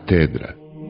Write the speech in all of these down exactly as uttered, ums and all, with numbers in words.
Katedra.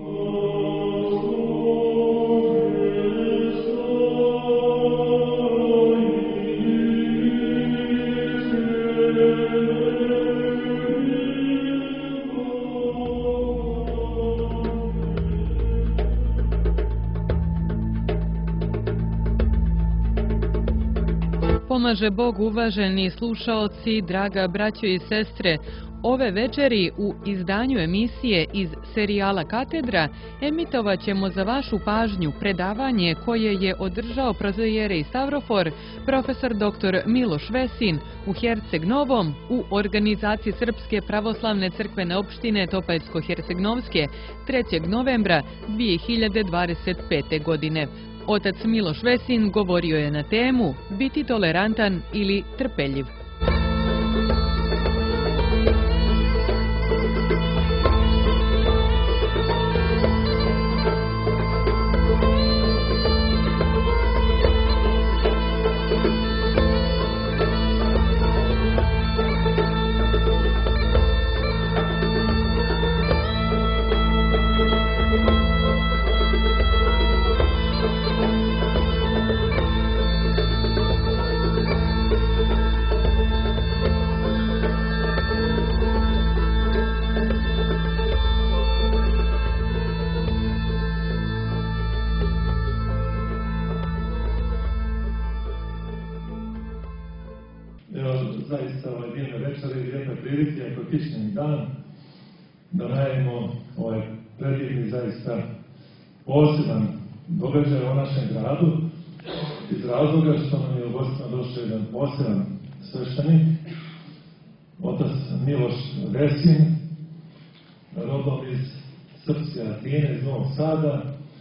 Pomaže Bog, uvaženi slušaoci, draga braćo i sestre. Ove večeri u izdanju emisije iz serijala Katedra emitovat ćemo za vašu pažnju predavanje koje je održao protoijerej Stavrofor, profesor doktor Miloš Vesin u Herceg Novom u organizaciji Srpske pravoslavne crkvene opštine Topaljsko-Hercegnovske trećeg novembra dvije hiljade dvadeset pete. godine. Otac Miloš Vesin govorio je na temu biti tolerantan ili trpeljiv. Zaista ovaj divne večeri i lijepe prilike, ako kišni dan, da najavimo ovaj predivni, zaista poseban događaj o našem gradu, iz razloga što nam je u gostima došao jedan poseban sveštenik, otac Miloš Vesin, rodom iz Srpske Atine, iz Novog Sada,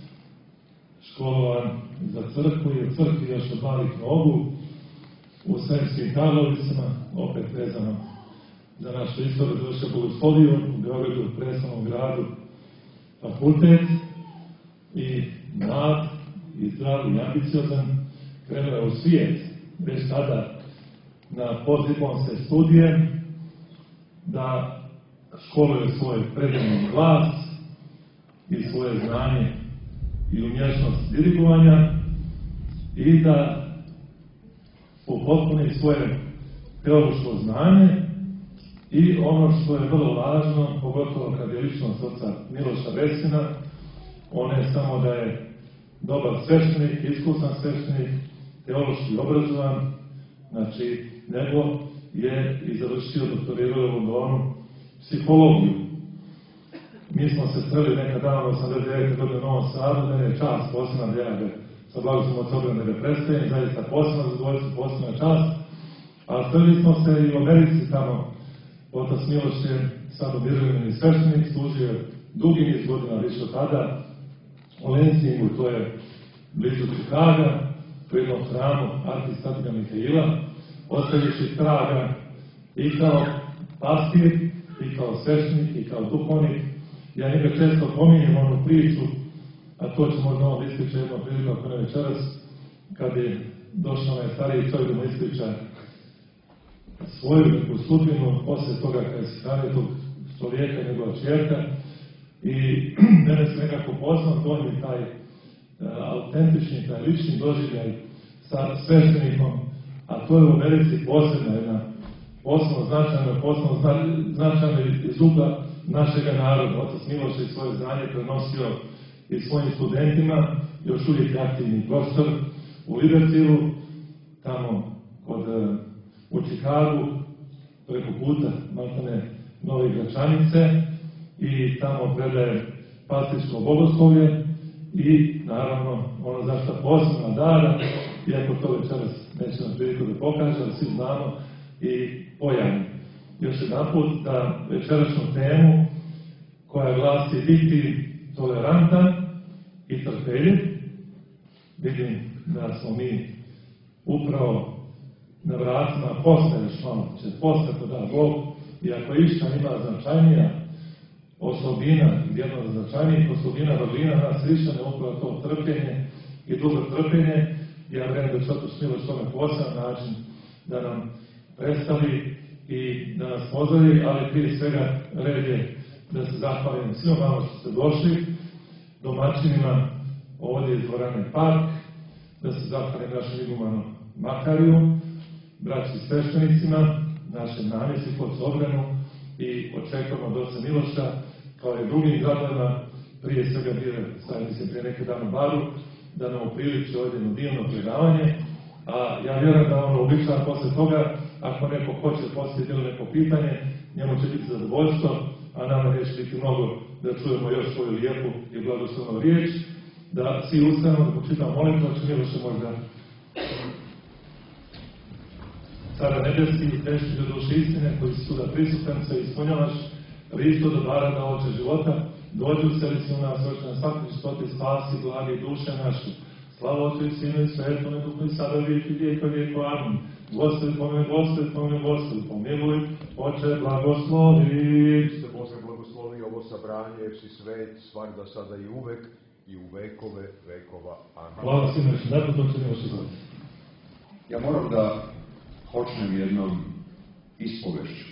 školovan za crkvu i u crkvi još od malih nogu, u Sremskim Karlovicama, opet vezano za našu istoriju, završio bogosloviju u Beogradu, u predstavnom gradu, fakultet i mlad i zdrav i ambiciozan krenuo je u svijet, već tada na postdiplomske studije, da školuje svoj predivni glas i svoje znanje i umješnost dirigovanja i da upotpuni svoje teološko znanje i ono što je vrlo važno, pogotovo kad je ličnost oca Miloša Vesina, on je samo da je dobar sveštenik, iskusan sveštenik, teološki obrazovan, znači nego je i završio doktorirao u Londonu psihologiju. Mi smo se sreli nekad davno osamdeset devete. godine u Novom Sadu, mene je čast posebna da ja sa blagoslovom od obrane da predstavim, zaista posebna zadovoljstvo, posebna čast, a sreli smo se i u Americi tamo. Otac Miloš je sad obježavljeni sveštenik, služio dugi niz godina više od tada u Lensingu, to je blizu Čikaga, u jednom hramu arhistatiga Mihaila, ostavivši traga i kao pastir, i kao sveštenik, i kao duhovnik. Ja njega često pominjem onu priču, a to će možda on ispričati jednom priliku ako ne večeras, kad je došao onaj stariji čovjek da mu ispriča svoju neku sudbinu, poslije toga kada je stane tog čovjeka, njegova čerka, i mene se nekako poznao, to je taj uh, autentični, taj lični doživljaj sa sveštenikom, a to je u Americi posebna jedna, posebno značajna, posebno značajna iz ugla našega naroda. Otac Miloš je svoje znanje prenosio i svojim studentima, još uvijek je aktivni profesor u Libertilu, tamo kod, u Čikagu, preko puta maltene Nove Gračanice, i tamo predaje pastirsko bogoslovlje i naravno ono za što posebna dara, iako to večeras neće nam priliku da pokaže, ali svi znamo i pojavni. Još jedan put da večerašnju temu koja glasi biti tolerantan i trpeljiv. Vidim da smo mi upravo na vratima posle, još malo će posle to da Bog, i ako išta ima značajnija osobina, jedna od značajnijih osobina vrlina nas Hrišćana, upravo to trpljenje i dugo trpljenje. Ja vjerujem da će otac Miloš tome poseban način da nam predstavi i da nas pozdravi, ali prije svega red je da se zahvalim svima vama što ste došli, domaćinima ovdje iz dvorane Park, da se zahvalim našem igumanu Makariju, braći sveštenicima, našem namjesniku od Obrenu i očekujemo od oca Miloša, kao i drugim gradovima, prije svega bio stavim se prije neke dan u Baru, da nam upriliči ovdje jedno divno predavanje, a ja vjerujem da ono uobičavam posle toga, ako neko hoće poslije bilo neko pitanje, njemu će biti zadovoljstvo, a nama neće biti mnogo da čujemo još svoju lijepu i blagoslovnu riječ, da svi ustanemo, da počitam molitvu, će Miloše možda. Cara nebeski i teški do duše istine, koji si suda prisutan, se ispunjavaš listo dobara da oče života, dođi u seli si u nas, oče na svakoj čistote, spasi, blagi duše naše. Slava Otcu i Sinu i Svetome Duhu i sada vijek i vijeka vijeku. Amin. Gospodi pomiluje, Gospodi pomiluje, Gospodi pomiluj, Oče blagoslovi. Ste Bože blagoslovi ovo sabranje, jer si svet, svagda sada i uvek, i u vekove vekova. Amin. Hvala Sinu, još zato to će mi još izgledati. Ja moram da počnem jednom ispovešću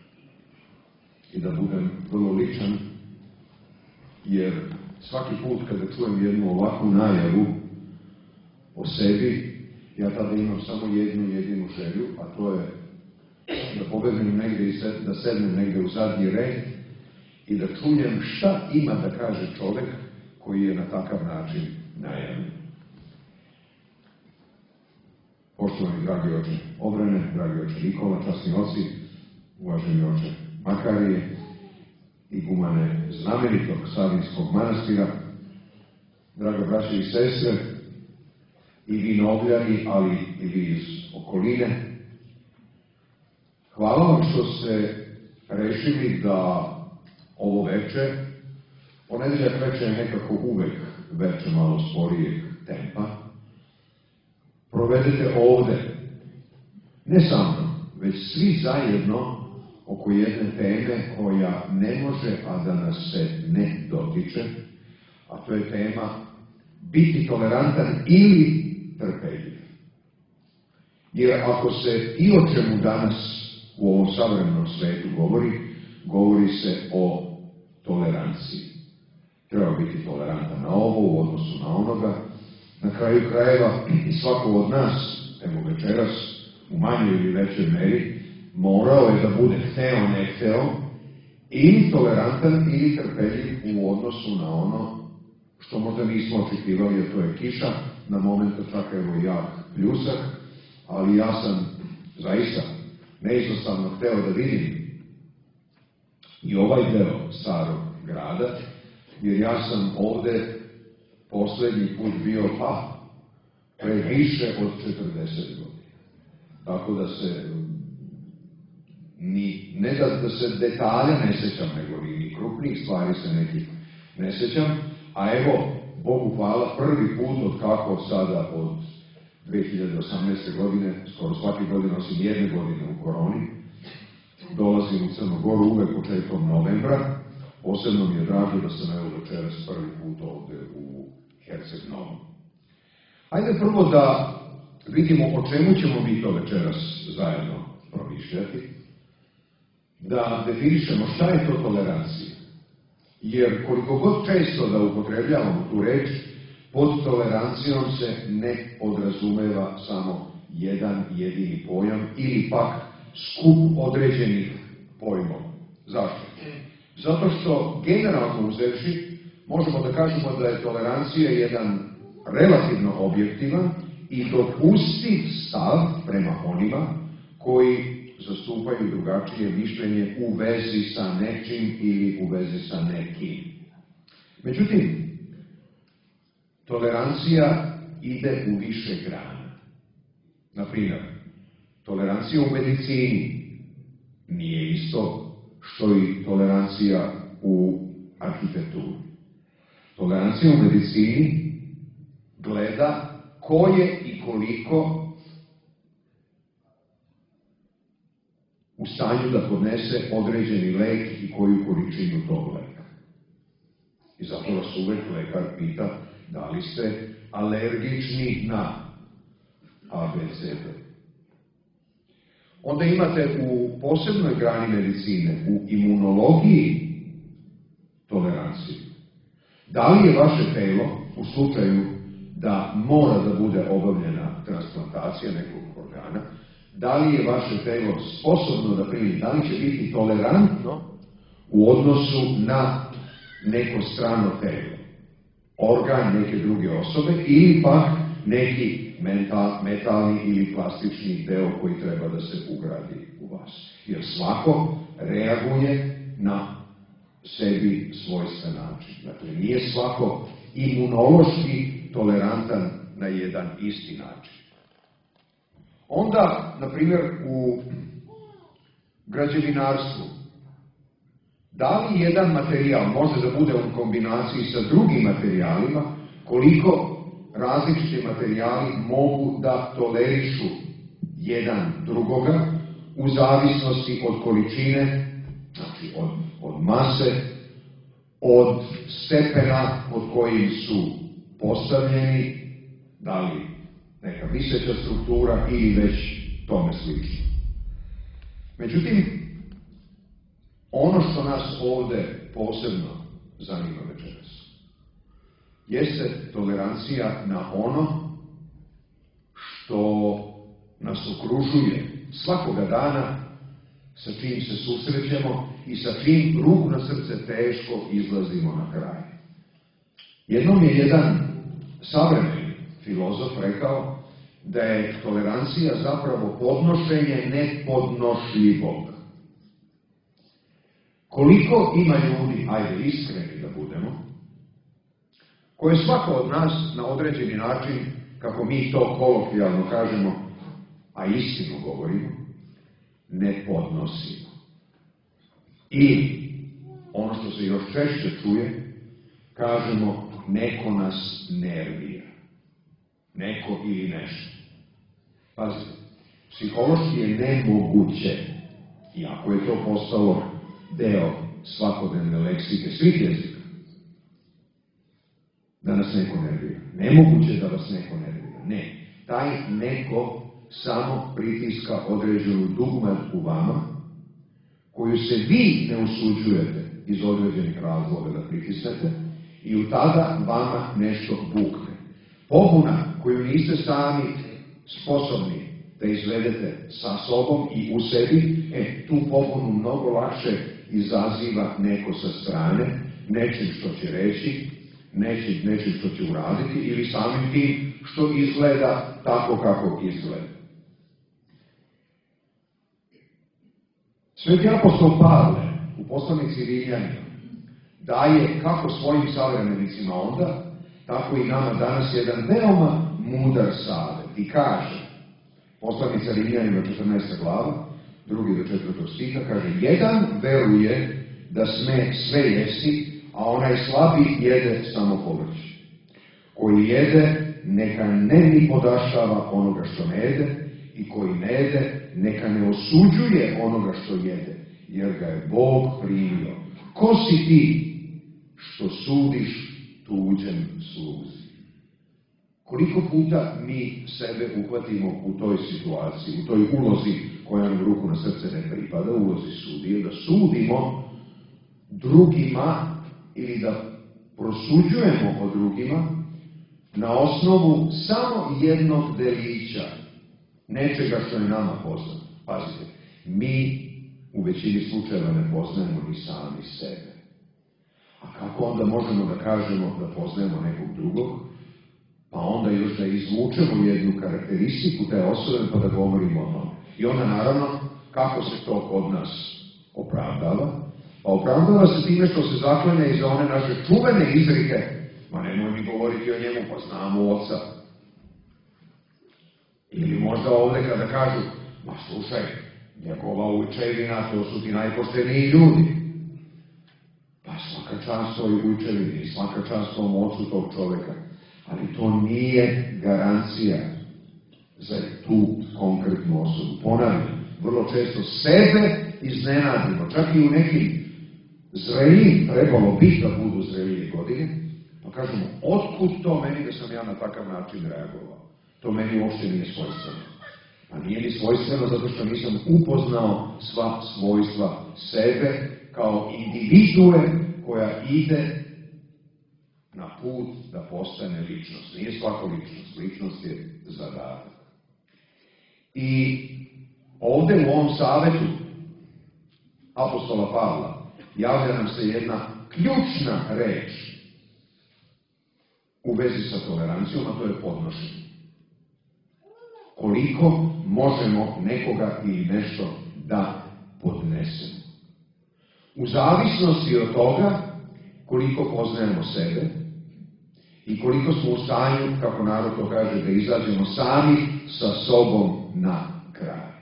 i da budem vrlo ličan, jer svaki put kada čujem jednu ovakvu najavu o sebi, ja tada imam samo jednu jedinu želju, a to je da pobegnem negdje i sed, da sednem negdje u zadnji red i da čujem šta ima da kaže čovjek koji je na takav način najavljen. Poštovani dragi oče Obrene, dragi oče Nikola, časni oci, uvaženi oče Makarije, igumane znamenitog Savinskog manastira, draga braće i sestre, i vi Novljani, ali i vi iz okoline. Hvala vam što ste rešili da ovo veče, ponedeljak veče je nekako uvek veče malo sporijeg tempa, provedete ovde, ne samo, već svi zajedno oko jedne teme koja ne može, a da nas se ne dotiče, a to je tema biti tolerantan ili trpeljiv. Jer ako se i o čemu danas u ovom savremenom svetu govori, govori se o toleranciji. Treba biti tolerantan na ovo u odnosu na onoga. Na kraju krajeva i svako od nas, evo večeras, u manjoj ili većoj meri, morao je da bude hteo, ne hteo, ili tolerantan ili trpeljiv u odnosu na ono što možda nismo očekivali, a to je kiša, na momenta čak evo jak pljusak, ali ja sam zaista neizostavno hteo da vidim i ovaj deo starog grada, jer ja sam ovde poslednji put bio pa pre više od četrdeset godina. Tako da se ni, ne da, da se detalja ne sećam, nego ni krupnih stvari se nekih ne sećam, a evo, Bogu hvala, prvi put od kako sada od dve hiljade osamnaeste. godine, skoro svake godine, osim jedne godine u koroni, dolazim u Crnu Goru uvek početkom novembra. Posebno mi je drago da sam evo večeras prvi put ovde u Herceg Novom. Ajde prvo da vidimo o čemu ćemo mi to večeras zajedno promišljati, da definišemo šta je to tolerancija. Jer koliko god često da upotrebljavamo tu reč, pod tolerancijom se ne podrazumeva samo jedan jedini pojam ili pak skup određenih pojmova. Zašto? Zato što generalno uzevši možemo da kažemo da je tolerancija jedan relativno objektivan i dopustiv stav prema onima koji zastupaju drugačije mišljenje u vezi sa nečim ili u vezi sa nekim. Međutim, tolerancija ide u više grana. Naprimjer, tolerancija u medicini nije isto što i tolerancija u arhitekturi. Tolerancija u medicini gleda ko je i koliko u stanju da podnese određeni lek i koju količinu tog leka. I zato vas uvek lekar pita da li ste alergični na A B C D. Onda imate u posebnoj grani medicine, u imunologiji, toleranciju. Da li je vaše telo u slučaju da mora da bude obavljena transplantacija nekog organa, da li je vaše telo sposobno da primi, da li će biti tolerantno u odnosu na neko strano telo, organ neke druge osobe ili pak neki mental, metalni ili plastični deo koji treba da se ugradi u vas. Jer svako reaguje na sebi svojstven način. Dakle, nije svako imunološki tolerantan na jedan isti način. Onda, na primjer, u građevinarstvu, da li jedan materijal može da bude u kombinaciji sa drugim materijalima, koliko različiti materijali mogu da tolerišu jedan drugoga u zavisnosti od količine, znači od, od mase, od stepena pod kojim su postavljeni, da li neka viseća struktura ili već tome slično. Međutim, ono što nas ovde posebno zanima večeras jeste tolerancija na ono što nas okružuje svakoga dana, sa čim se susrećemo i sa čim ruku na srce teško izlazimo na kraj. Jednom je jedan savremeni filozof rekao da je tolerancija zapravo podnošenje nepodnošljivog. Koliko ima ljudi, ajde iskreni da budemo, koje svako od nas na određeni način, kako mi to kolokvijalno kažemo, a istinu govorimo, ne podnosimo. I ono što se još češće čuje, kažemo neko nas nervira. Neko ili nešto. Pazite, psihološki je nemoguće, iako je to postalo deo svakodnevne leksike svih jezika, da nas neko nervira. Nemoguće da vas neko nervira. Ne. Taj neko samo pritiska određenu dugme u vama, koju se vi ne usuđujete iz određenih razloga da pritisnete, i u tada vama nešto bukne. Pobuna koju niste sami sposobni da izvedete sa sobom i u sebi, e, tu pobunu mnogo lakše izaziva neko sa strane, nečim što će reći, nečim, nečim što će uraditi ili samim tim što izgleda tako kako izgleda. Sveti apostol Pavle u poslanici Rimljanima daje kako svojim savremenicima onda, tako i nama danas jedan veoma mudar savjet i kaže, poslanica Rimljanima četrnaesta glava, drugi do četvrtog stiha, kaže, jedan veruje da sme sve jesti, a onaj slabi jede samo povrće. Koji jede, neka ne ni podaštava onoga što ne jede, i koji ne jede, neka ne osuđuje onoga što jede, jer ga je Bog primio. Ko si ti što sudiš tuđem sluzi? Koliko puta mi sebe uhvatimo u toj situaciji, u toj ulozi koja nam ruku na srce ne pripada, ulozi sudije, da sudimo drugima ili da prosuđujemo o drugima na osnovu samo jednog delića, nečega što je nama poznato. Pazite, mi u većini slučajeva ne poznajemo ni sami sebe. A kako onda možemo da kažemo da poznajemo nekog drugog? Pa onda još da izvučemo jednu karakteristiku te osobe pa da govorimo o tome. I onda naravno, kako se to kod nas opravdava? Pa opravdava se time što se zaklanja iza one naše čuvene izrike, ma nemoj mi govoriti o njemu, pa znamo oca. Ili možda ovde kada kažu, ma slušaj, njegova ujčevina, to su ti najpošteniji ljudi. Pa svaka čast toj ujčevini, svaka čast tom ocu tog čoveka. Ali to nije garancija za tu konkretnu osobu. Ponavljam, vrlo često sebe iznenadimo, čak i u nekim zrelijim, trebalo biti da budu zrelije godine, pa kažemo, otkud to meni da sam ja na takav način reagovao? To meni uopšte nije svojstveno. A nije ni svojstveno zato što nisam upoznao sva svojstva sebe kao individue koja ide na put da postane ličnost. Nije svaka ličnost, ličnost je zadatak. I ovde u ovom savetu apostola Pavla javlja nam se jedna ključna reč u vezi sa tolerancijom, a to je podnošenje. Koliko možemo nekoga ili nešto da podnesemo. U zavisnosti od toga koliko poznajemo sebe i koliko smo u stanju, kako narod to kaže, da izađemo sami sa sobom na kraj.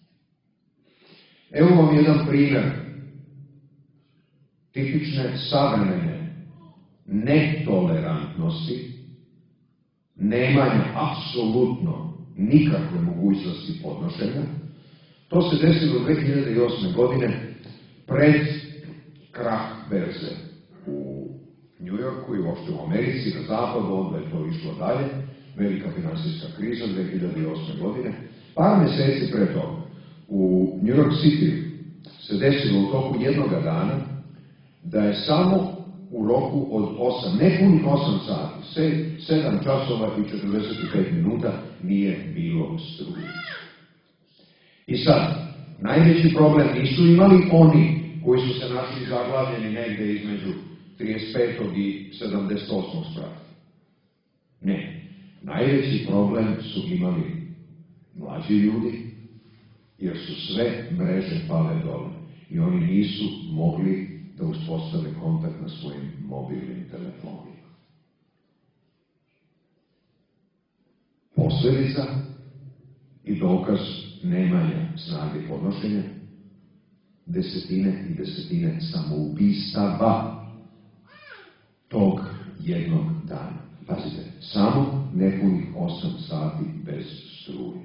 Evo vam jedan primjer tipične savremene netolerantnosti, nemanja apsolutno nikakve mogućnosti podnošenja. To se desilo dve hiljade osme. godine pred krah berze u New Yorku i uopšte u Americi, na zapadu, onda je to išlo dalje, velika finansijska kriza dve hiljade osme. godine. Par meseci pre toga u New York City se desilo u toku jednoga dana da je samo u roku od osam, nepunih osam sati, sedam časova i četrdeset pet minuta nije bilo struje. I sad, najveći problem nisu imali oni koji su se našli zaglavljeni negde između trideset petog i sedamdeset osmog sprata. Ne, najveći problem su imali mlađi ljudi, jer su sve mreže pale dole i oni nisu mogli da uspostave kontakt na svojim mobilnim telefonima. Posledica i dokaz nemanja snage podnošenja, desetine i desetine samoubistava tog jednog dana. Pazite, samo nepunih osam sati bez struje.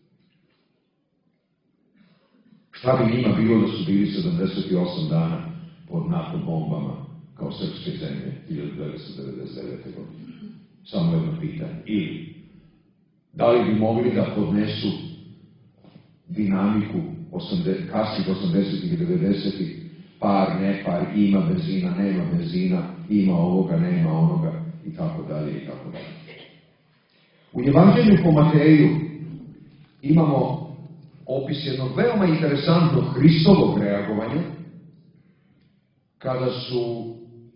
Šta bi njima bilo da su bili sedamdeset osam dana pod NATO bombama kao srpske zemlje hiljadu devetsto devedeset devete. godine? Samo jedno pitanje. Ili, da li bi mogli da podnesu dinamiku kasnih osamdesetih i devedesetih, par, ne par, ima benzina, nema benzina, ima ovoga, nema onoga, i tako dalje, i tako dalje. U Evanđelju po Mateju imamo opis jednog veoma interesantnog Hristovog reagovanja, kada su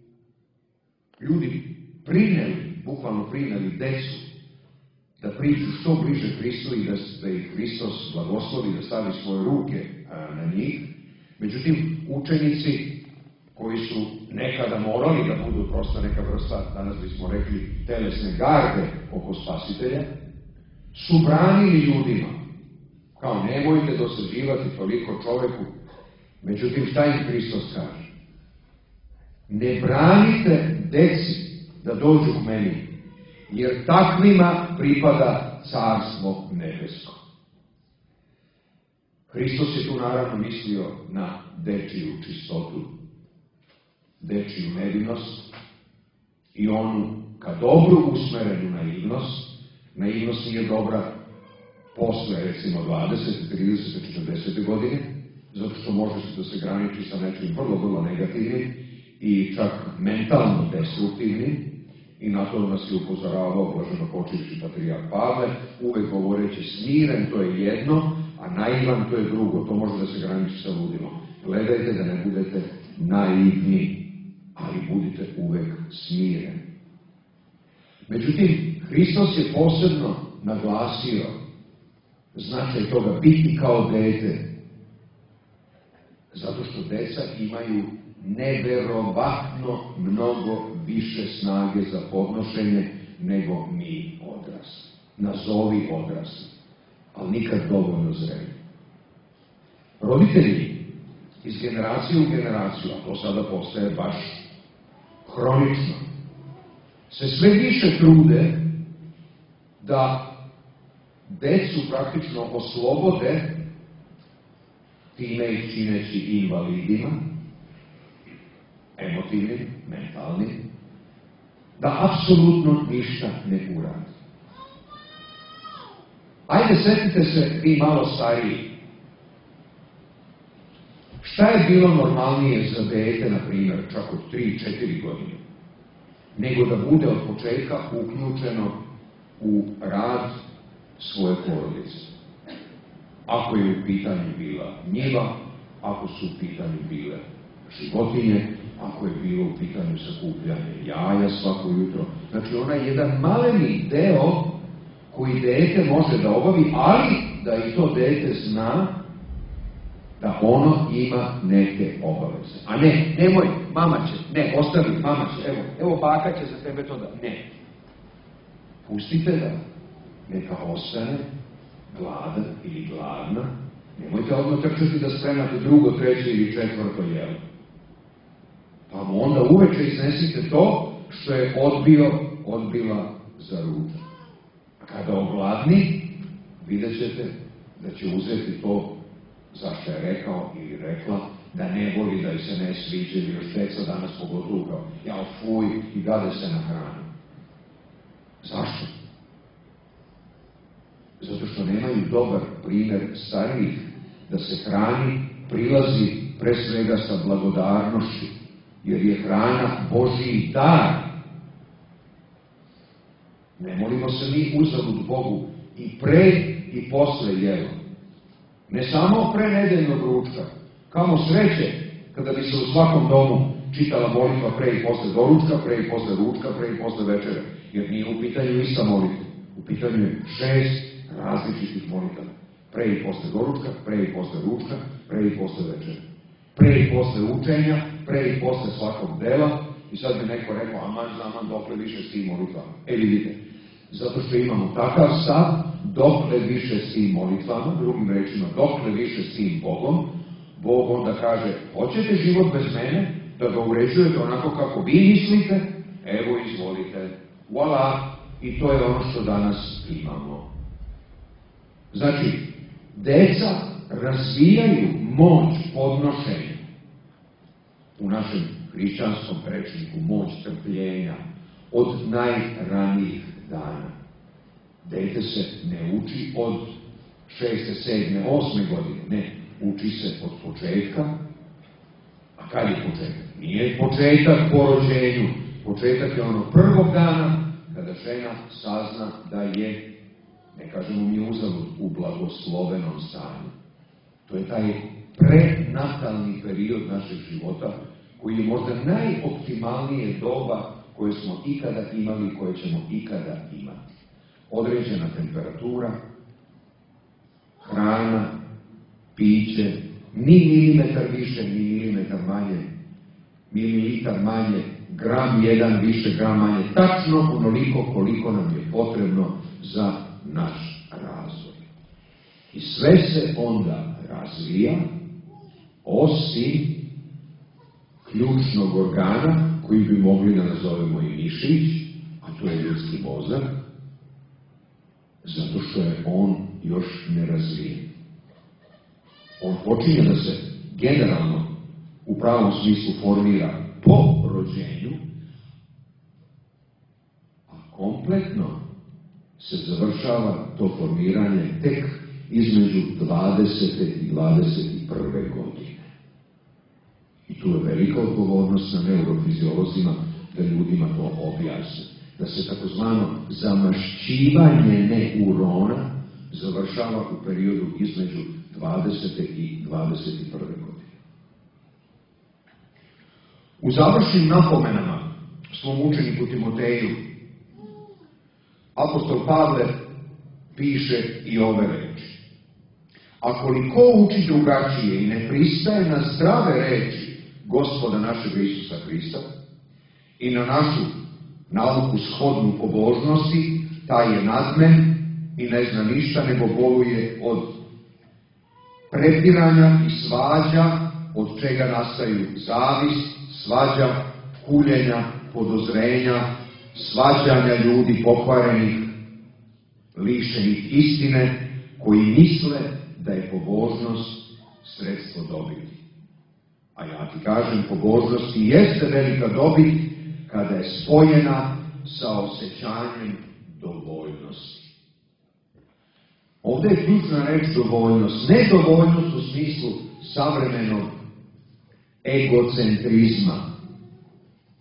ljudi prineli, bukvalno prineli decu, da priđu što bliže Hristu i da, da ih Hristos blagoslovi, da stavi svoje ruke a, na njih. Međutim, učenici koji su nekada morali da budu prosto neka vrsta, danas bismo rekli, telesne garde oko Spasitelja, su branili ljudima. Kao, nemojte dosađivati toliko čoveku. Međutim, šta im Hristos kaže? Ne branite deci da dođu k meni, jer takvima pripada carstvo nebesko. Hristos je tu naravno mislio na dečiju čistotu, dečiju nevinost i onu ka dobru usmerenu naivnost. Naivnost nije dobra posle, recimo, dvadesete, tridesete, četrdesete godine, zato što može da se graniči sa nečim vrlo, vrlo negativnim i čak mentalno destruktivnim. I na to nas je upozoravao blaženo počivši patrijarh Pavle, uvek govoreći smiren to je jedno, a naivan to je drugo. To može da se graniči sa ludilom. Gledajte da ne budete naivni, ali budite uvek smireni. Međutim, Hristos je posebno naglasio značaj toga biti kao dete, zato što deca imaju neverovatno mnogo više snage za podnošenje nego mi odrasli. Nazovi odrasli, ali nikad dovoljno zreli. Roditelji iz generacije u generaciju, a to sada postaje baš hronično, se sve više trude da decu praktično oslobode, time ih čineći invalidima, emotivnim, mentalnim, da apsolutno ništa ne uradi. Ajde, setite se vi malo stariji. Šta je bilo normalnije za dete, na primjer, čak od tri četiri godine? nego da bude od početka uključeno u rad svoje porodice. Ako je u pitanju bila njiva, ako su u pitanju bile životinje, ako je bilo u pitanju sakupljanje jaja svako jutro. Znači, onaj jedan maleni deo koji dete može da obavi, ali da i to dete zna da ono ima neke obaveze. A ne, nemoj, mama će, ne, ostavi, mama će, evo, evo baka će za tebe to da, ne. Pustite da, neka ostane gladan ili gladna, nemojte odmah trčati da spremate drugo, treće ili četvrto jelo. Pa mu onda uveče iznesite to što je odbio, odbila za ručak. A kada ogladni, vidjet ćete da će uzeti to zašto je rekao ili rekla, da ne voli, da joj se ne sviđa, ili još deca danas pogotovo kao, ja fuj, i gade se na hranu. Zašto? Zato što nemaju dobar primjer starijih, da se hrani prilazi pre svega sa blagodarnošću, jer je hrana Božji dar. Ne molimo se mi uzalud Bogu i pre i posle jela. Ne samo pre nedeljnog ručka, kamo sreće kada bi se u svakom domu čitala molitva pre i posle doručka, pre i posle ručka, pre i posle večere, jer nije u pitanju ista molitva. U pitanju je šest različitih molitava. Pre i posle doručka, pre i posle ručka, pre i posle večere. Pre i posle učenja, pre i posle svakog dela. I sad bi neko rekao, aman, zaman, dokle više s tim molitvama. E vidite, zato što imamo takav stav, dokle više s tim molitvama, drugim rečima, dokle više s tim Bogom, Bog onda kaže, hoćete život bez mene, da ga uređujete onako kako vi mislite, evo izvolite, voila, i to je ono što danas imamo. Znači, deca razvijaju moć podnošenja. U našem hrišćanskom rečniku moć trpljenja od najranijih dana. Dete se ne uči od šeste, sedme, osme godine, ne, uči se od početka. A kad je početak? Nije početak po rođenju, početak je ono prvog dana kada žena sazna da je, ne kažemo mi uzalud, u blagoslovenom stanju. To je taj prenatalni period našeg života, koji je možda najoptimalnije doba koje smo ikada imali i koje ćemo ikada imati. Određena temperatura, hrana, piće, ni milimetar više, ni milimetar manje, mililitar manje, gram jedan više, gram manje, tačno onoliko koliko nam je potrebno za naš razvoj. I sve se onda razvija, osim ključnog organa, koji bi mogli da nazovemo i mišić, a to je ljudski mozak, zato što je on još nerazvijen. On počinje da se generalno, u pravom smislu, formira po rođenju, a kompletno se završava to formiranje tek između dvadesete i dvadeset prve godine. I tu je velika odgovornost na neurofiziolozima da ljudima to objasne. Da se takozvano zamašćivanje neurona završava u periodu između dvadesete i dvadeset prve godine. U završnim napomenama svom učeniku Timoteju apostol Pavle piše i ove reči. A koliko uči drugačije i ne pristaje na zdrave reči Gospoda našega Isusa Hrista i na našu nauku shodnu pobožnosti, taj je nadmen i ne zna ništa, nego boluje od prepiranja i svađa, od čega nastaju zavist, svađa, kuljenja, podozrenja, svađanja ljudi pokvarenih, lišenih istine, koji misle da je pobožnost sredstvo dobiti. A ja ti kažem, pobožnost i jeste velika dobit kada je spojena sa osjećanjem dovoljnosti. Ovdje je ključna reč dovoljnost. Ne dovoljnost u smislu savremenog egocentrizma,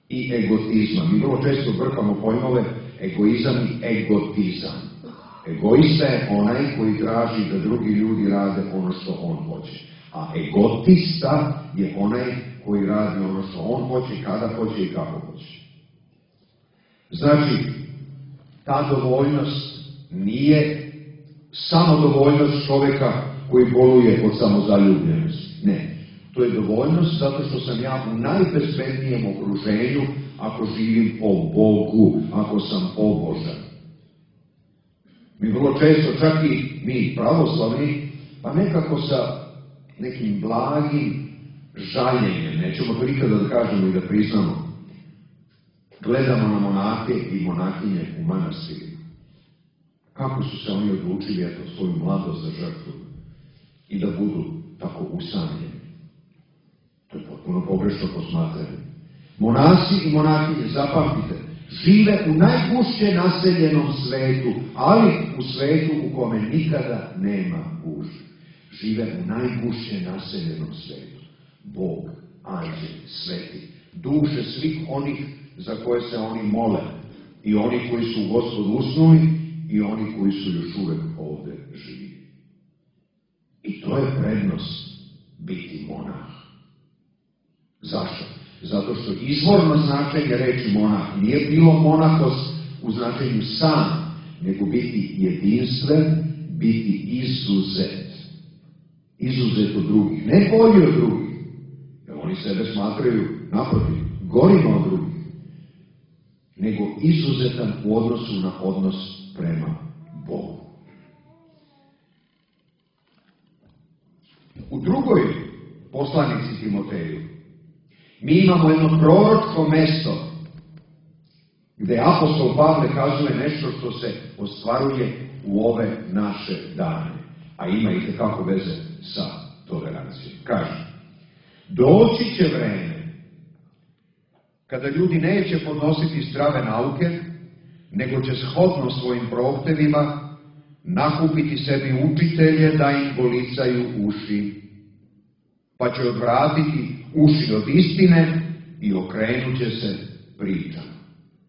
i egotizma. Mi vrlo često brkamo pojmove egoizam i egotizam. Egoista je onaj koji traži da drugi ljudi rade ono što on hoće. A egotista je onaj koji radi ono što on hoće, kada hoće i kako hoće. Znači, ta dovoljnost nije samo dovoljnost čovjeka koji boluje od samozaljubljenosti. Ne, to je dovoljnost zato što sam ja u najbezbednijem okruženju ako živim po Bogu, ako sam obožan. Mi vrlo često, čak i mi pravoslavni, pa nekako sa nekim blagim žaljenjem, nećemo to nikada da kažemo i da priznamo, gledamo na monake i monakinje u manastirima. Kako su se oni odlučili, eto, svoju mladost za žrtvu i da budu tako usamljeni. To je potpuno pogrešno posmatranje. Monasi i monakinje, zapamtite, žive u najgušće naseljenom svetu, ali u svetu u kome nikada nema gužve. Žive u najgušće naseljenom svetu. Bog, anđeli, sveti, duše svih onih za koje se oni mole, i oni koji su u Gospodu usnuli, i oni koji su još uvek ovde živi. I to je prednost biti monah. Zašto? Zato što izvorno značenje reči monah nije bilo monahos u značenju sam, nego biti jedinstven, biti izuzet. Izuzet od drugih, ne bolji od drugih, jer oni sebe smatraju naprotiv, gorima od drugih, nego izuzetan u odnosu na odnos prema Bogu. U drugoj poslanici Timoteju mi imamo jedno proročko mesto gde apostol Pavle kazuje nešto što se ostvaruje u ove naše dane, a ima i tekako veze sa tolerancijom. Kaže, doći će vreme kada ljudi neće podnositi zdrave nauke, nego će shodno svojim prohtevima nakupiti sebi učitelje da im golicaju uši, pa će odvratiti uši od istine i okrenut će se pričama.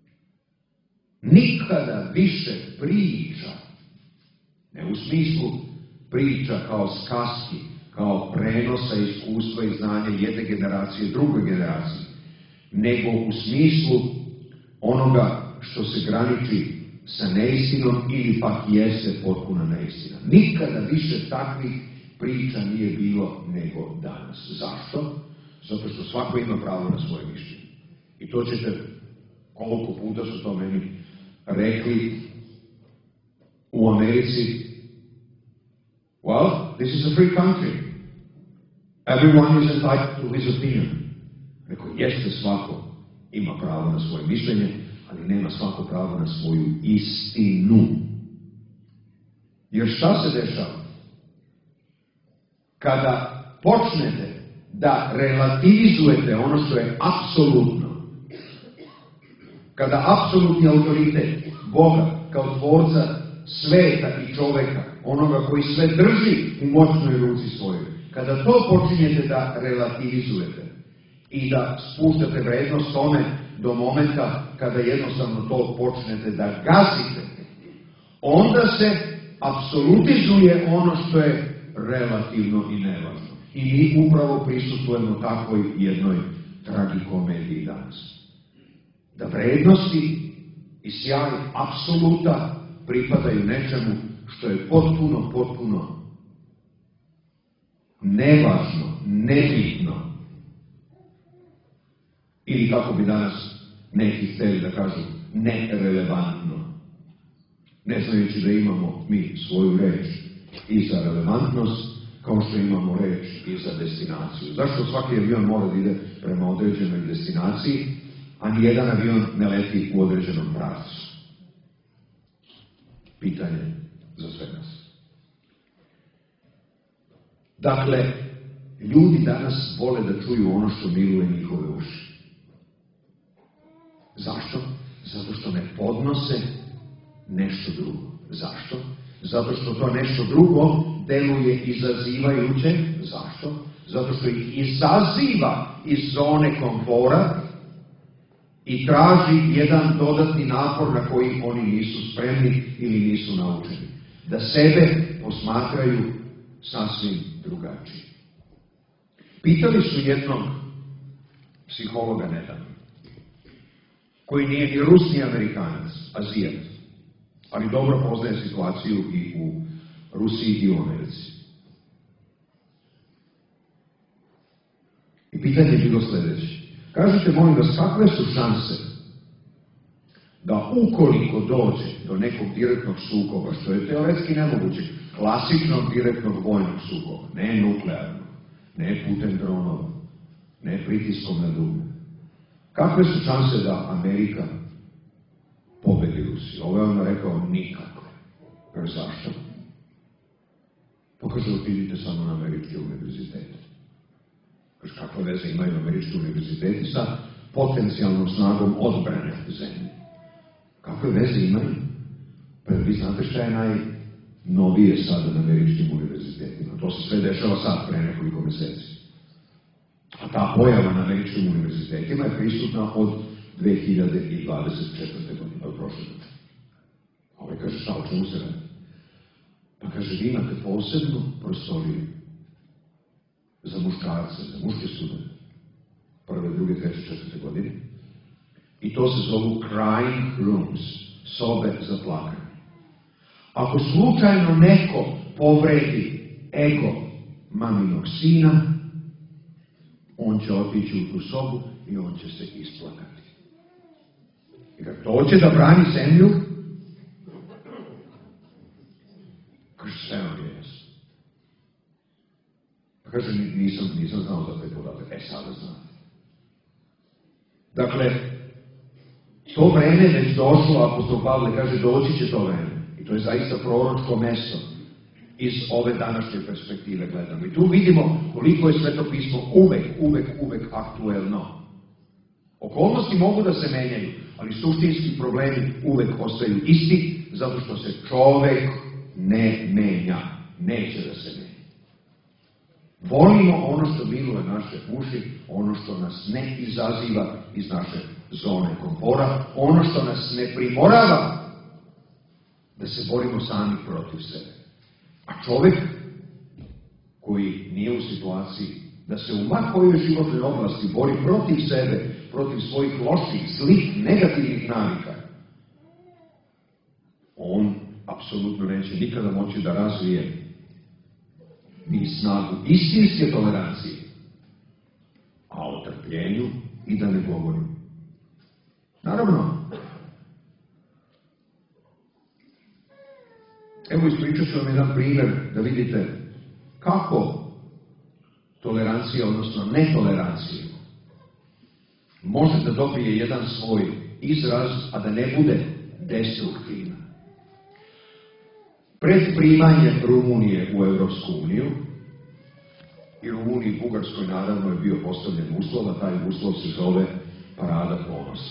Nikada više priča, ne u smislu priča kao skaski, kao prenosa iskustva i znanja jedne generacije drugoj generaciji, nego u smislu onoga što se graniči sa neistinom ili pak jeste potpuna neistina. Nikada više takvih priča nije bilo nego danas. Zašto? Zato što svako ima pravo na svoje mišljenje. I to ćete, koliko puta su to meni rekli u Americi. Well, this is a free country. Everyone is entitled to his opinion. Rekao, jeste, svako ima pravo na svoje mišljenje, ali nema svako pravo na svoju istinu. Jer šta se dešava? Kada počnete da relativizujete ono što je apsolutno, kada apsolutni autoritet Boga kao tvorca sveta i čoveka, onoga koji sve drži u moćnoj ruci svojoj, kada to počinjete da relativizujete i da spuštate vrednost tome do momenta kada jednostavno to počnete da gazite, onda se apsolutizuje ono što je relativno i nevažno. I mi upravo prisustujemo takvoj jednoj tragikomediji danas. Da vrednosti i sjaj apsoluta pripadaju nečemu što je potpuno, potpuno nevažno, nebitno. Ili kako bi danas neki hteli da kažu, nerelevantno. Ne znajući da imamo mi svoju reč i za relevantnost, kao što imamo reč i za destinaciju. Zašto svaki avion mora da ide prema određenoj destinaciji, a nijedan avion ne leti u određenom pravcu? Pitanje za sve nas. Dakle, ljudi danas vole da čuju ono što miluje njihove uši. Zašto? Zato što ne podnose nešto drugo. Zašto? Zato što to nešto drugo deluje izazivajuće. Zašto? Zato što ih izaziva iz zone komfora i traži jedan dodatni napor na koji oni nisu spremni ili nisu naučeni. Da sebe posmatraju sasvim drugačije. Pitali su jednog psihologa nedavno, koji nije ni Rus ni Amerikanac, Azijat, ali dobro poznaje situaciju i u Rusiji i u Americi. I pitanje je bilo sljedeće. Kažete, molim vas, kakve su šanse da ukoliko dođe do nekog direktnog sukoba, što je teoretski nemoguće, klasičnog direktnog vojnog sukoba, ne nuklearnog, ne putem dronova, ne pritiskom na dugme, kakve su šanse da Amerika pobedi Rusiju? Ovo je ono rekao nikako. Kaže, zašto? Pokaže, otidite samo na američke univerzitete. Kaže, kakve veze imaju američki univerziteti sa potencijalnom snagom odbrane zemlje? Kakve veze imaju? Pa vi znate šta je najnovije sada na američkim univerzitetima? To se sve dešava sad, pre nekoliko meseci. A ta pojava na američkim univerzitetima je prisutna od dve hiljade dvadeset četvrte. godine, od prošle godine. A ovaj kaže, šta, o čemu se radi? Pa kaže, vi imate posebnu prostoriju za muškarce, za muške studente, prve, druge, treće, četvrte godine. I to se zovu crying rooms, sobe za plakanje. Ako slučajno neko povredi ego maminog sina, on će otići u tu sobu i on će se isplakati. I kad to će da brani zemlju, kaže, sve vam je jasno. Pa kaže, nisam, nisam znao za te podatke. E, sada znate. Dakle, to vreme već došlo, apostol Pavle kaže, doći će to vreme. I to je zaista proročko mesto iz ove današnje perspektive gledamo. I tu vidimo koliko je Sveto pismo uvek, uvek, uvek aktuelno. Okolnosti mogu da se menjaju, ali suštinski problemi uvek ostaju isti, zato što se čovek ne menja. Neće da se menja. Volimo ono što miluje naše uši, ono što nas ne izaziva iz naše zone komfora, ono što nas ne primorava da se borimo sami protiv sebe. A čovek koji nije u situaciji da se u ma kojoj životnoj oblasti bori protiv sebe, protiv svojih loših, zlih, negativnih navika, on apsolutno neće nikada moći da razvije ni snagu istinske tolerancije, a o trpljenju i da ne govorim. Naravno, evo ispričat ću vam jedan primjer da vidite kako tolerancija, odnosno netolerancija, može da dobije jedan svoj izraz, a da ne bude destruktivna. Pred primanjem Rumunije u Evropsku uniju, i Rumuniji i Bugarskoj naravno je bio postavljen uslov, a taj uslov se zove Parada ponosa.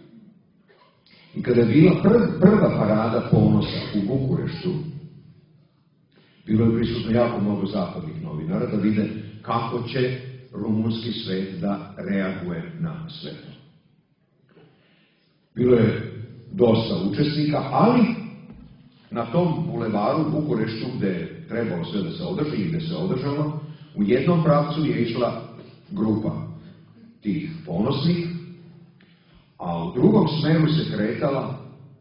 I kada je bila pr- prva Parada ponosa u Bukureštu, bilo je prisutno jako mnogo zapadnih novinara da vide kako će rumunski svet da reaguje na sve to. Bilo je dosta učesnika, ali na tom bulevaru u Bukureštu, gde je trebalo sve da se održi i gde se održalo, u jednom pravcu je išla grupa tih ponosnih, a u drugom smeru se kretala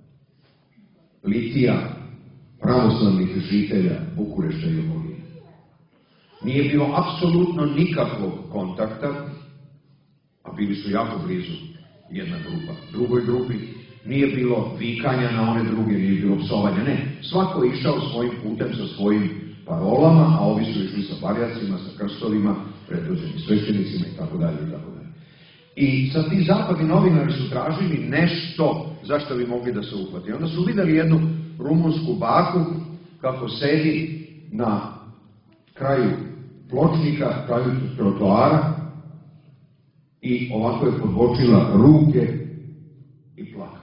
litija pravoslavnih žitelja Bukurešta i okoline. Nije bilo apsolutno nikakvog kontakta, a bili su jako blizu jedna grupa drugoj grupi, nije bilo vikanja na one druge, nije bilo psovanja, ne. Svako je išao svojim putem sa svojim parolama, a ovi su išli sa barjacima, sa krstovima, predvođeni svećenicima i tako dalje i tako dalje. I sad ti zapadni novinari su tražili nešto zašto bi mogli da se uhvati. Onda su videli jednu rumunsku baku kako sedi na kraju pločnika, kraju trotoara i ovako je podbočila ruke i plakala.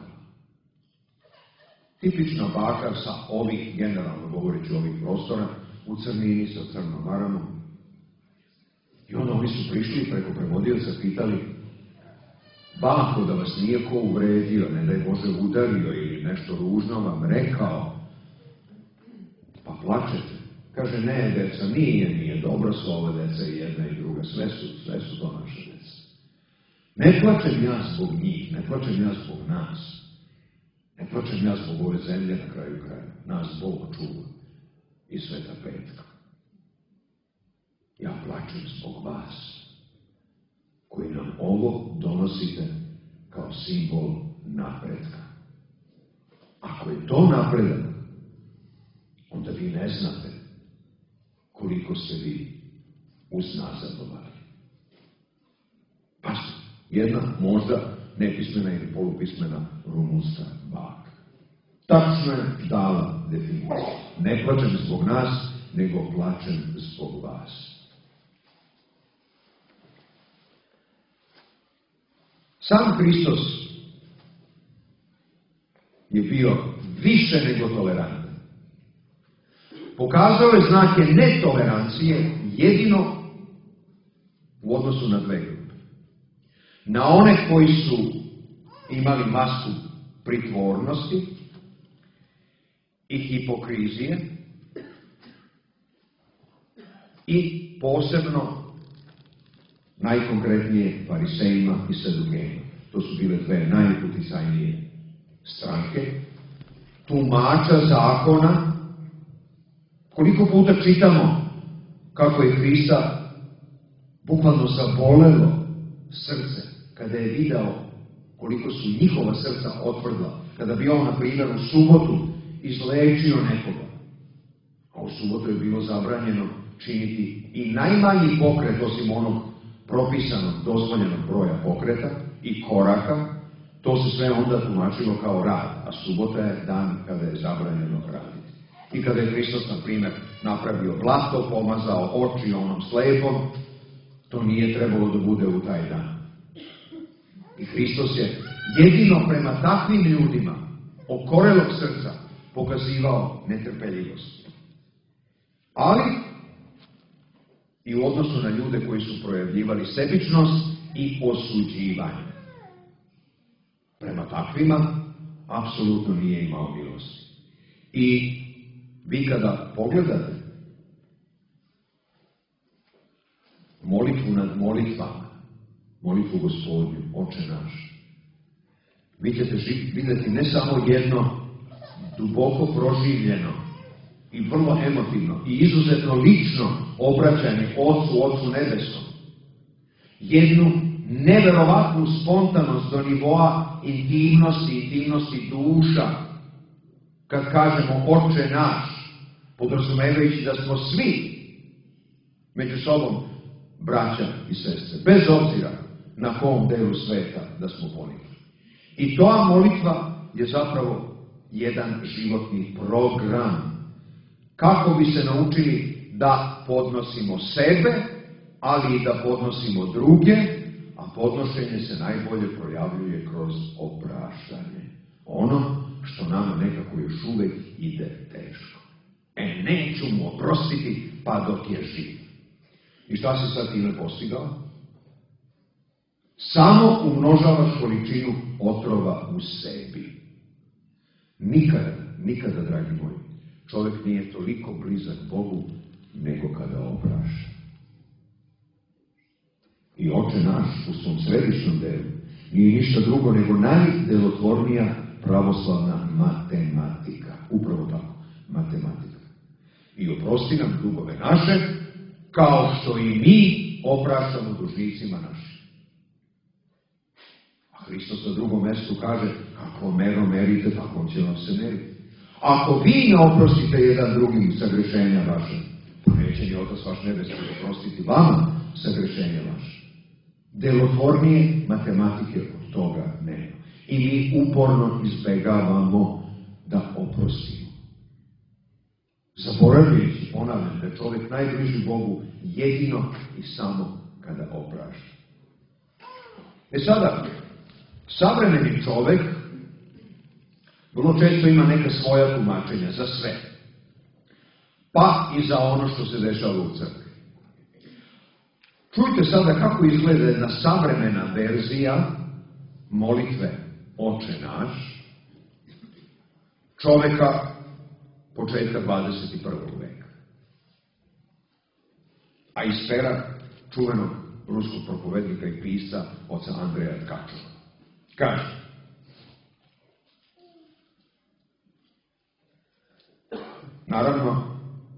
Tipična baka sa ovih, generalno govoreći ovih prostora, u crnini sa crnom maramom. I onda oni su prišli preko prevodioca, pitali, bako da vas nije ko uvredio, ne da je Bože udario ili nešto ružno vam rekao, pa plačete. Kaže, ne, deca, nije, nije, dobro su ove deca i jedna i druga, sve su, sve su to naše deca. Ne plačem ja zbog njih, ne plačem ja zbog nas. Ne plačem ja zbog ove zemlje na kraju kraja. Nas Bog čuva i Sveta Petka. Ja plačem zbog vas, koji nam ovo donosite kao simbol napretka. Ako je to napredak, onda vi ne znate koliko ste vi uznazadovali. Pa jedna možda nepismena ili polupismena rumunska baka. Tačno je dala definiciju. Ne plačem zbog nas, nego plačem zbog vas. Sam Hristos je bio više nego tolerantan. Pokazao je znake netolerancije jedino u odnosu na dve grupe. Na one koji su imali masku pritvornosti i hipokrizije i posebno najkonkretnije farisejima i sadukejima. To su bile dve najuticajnije stranke. Tumača zakona. Koliko puta čitamo kako je Hrista bukvalno zabolelo srce kada je video koliko su njihova srca otvrdla. Kada bi on, na primjer, u subotu izlečio nekoga, a u subotu je bilo zabranjeno činiti i najmanji pokret osim onog propisanog, dozvoljenog broja pokreta i koraka, to se sve onda tumačilo kao rad, a subota je dan kada je zabranjeno raditi. I kada je Hristos, na primjer, napravio blato, pomazao oči onom slepom, to nije trebalo da bude u taj dan. I Hristos je jedino prema takvim ljudima okorelog srca pokazivao netrpeljivost. Ali i u odnosu na ljude koji su projavljivali sebičnost i osuđivanje. Prema takvima apsolutno nije imao milosti. I vi kada pogledate molitvu nad molitvama, molitvu Gospodnju, Oče naš, vi ćete vidjeti ne samo jedno duboko proživljeno i vrlo emotivno i izuzetno lično obraćanje Otcu, Otcu nebeskom, jednu neverovatnu spontanost do nivoa intimnosti, intimnosti duša, kad kažemo Oče naš, podrazumevajući da smo svi među sobom braća i sestre, bez obzira na kom delu sveta da smo ponikli. I ta molitva je zapravo jedan životni program. Kako bi se naučili da podnosimo sebe, ali i da podnosimo druge, a podnošenje se najbolje projavljuje kroz opraštanje. Ono što nama nekako još uvek ide teško. E, neću mu oprostiti pa dok je živ. I šta se sad time postigao? Samo umnožavaš količinu otrova u sebi. Nikada, nikada, dragi moji, čovjek nije toliko blizak Bogu nego kada oprašta. I Oče naš u svom središnjem delu nije ništa drugo nego najdelotvornija pravoslavna matematika. Upravo tako, matematika. I oprosti nam dugove naše, kao što i mi opraštamo dužnicima našim. A Hristos na drugom mjestu kaže, kako merom merite, tako će vam se meriti. Ako vi ne oprostite jedan drugim sagrešenja vaše, pa neće ni Otac vaš nebeski oprostiti vama sagrešenja vaše. Delotvornije matematike od toga nema. I mi uporno izbegavamo da oprostimo. Zaboravljajući, ponavljam, da je čovjek najbliži Bogu jedino i samo kada oprašta. E sada, savremeni čovjek vrlo često ima neka svoja tumačenja za sve. Pa i za ono što se dešava u crkvi. Čujte sada kako izgleda jedna savremena verzija molitve Oče naš, čoveka početka dvadeset i prvog veka. A iz pera čuvenog ruskog propovednika i pisca oca Andreja Tkačeva. Kaže: naravno,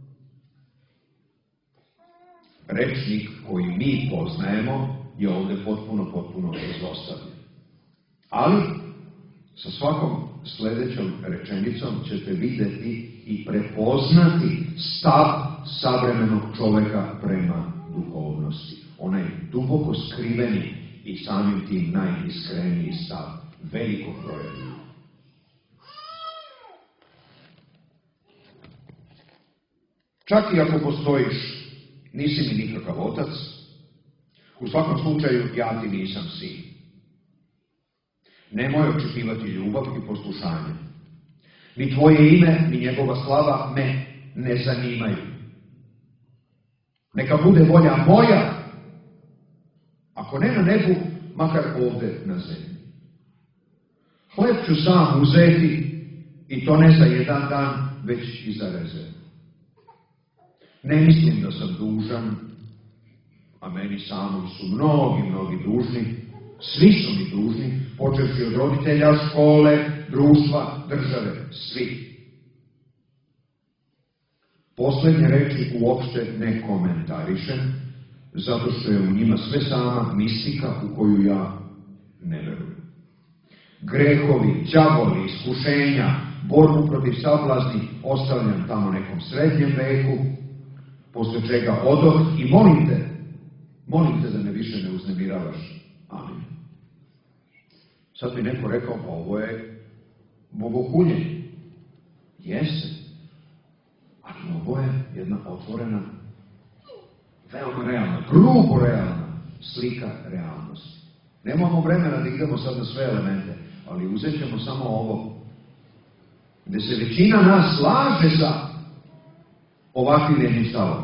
rečnik koji mi poznajemo je ovdje potpuno, potpuno izostavljen. Ali, sa svakom sljedećom rečenicom ćete vidjeti i prepoznati stav savremenog čoveka prema duhovnosti. Onaj duboko skriveni i samim tim najiskreniji stav velikog broja ljudi. Čak i ako postojiš, nisi mi nikakav otac, u svakom slučaju ja ti nisam sin. Nemoj očekivati ljubav i poslušanje. Ni tvoje ime, ni njegova slava me ne zanimaju. Neka bude volja moja, ako ne na nebu, makar ovdje na zemlji. Hleb ću sam uzeti, i to ne za jedan dan, već i za rezervu. Ne mislim da sam dužan, a meni samom su mnogi, mnogi dužni, svi su mi dužni, počevši od roditelja, škole, društva, države, svi. Posljednje reči uopšte ne komentarišem, zato što je u njima sve sama mistika u koju ja ne verujem. Grehovi, đavoli, iskušenja, borbu protiv sablazni ostavljam tamo nekom srednjem veku, posle čega odoh i molim te, molim te da me više ne uznemiravaš. Amin. Sad bi neko rekao, pa ovo je bogohuljenje. Jeste. Ali ovo je jedna otvorena, veoma realna, grubo realna slika realnosti. Nemamo vremena da idemo sad na sve elemente, ali uzet ćemo samo ovo, gde se većina nas slaže sa ovakvim jednim stavom.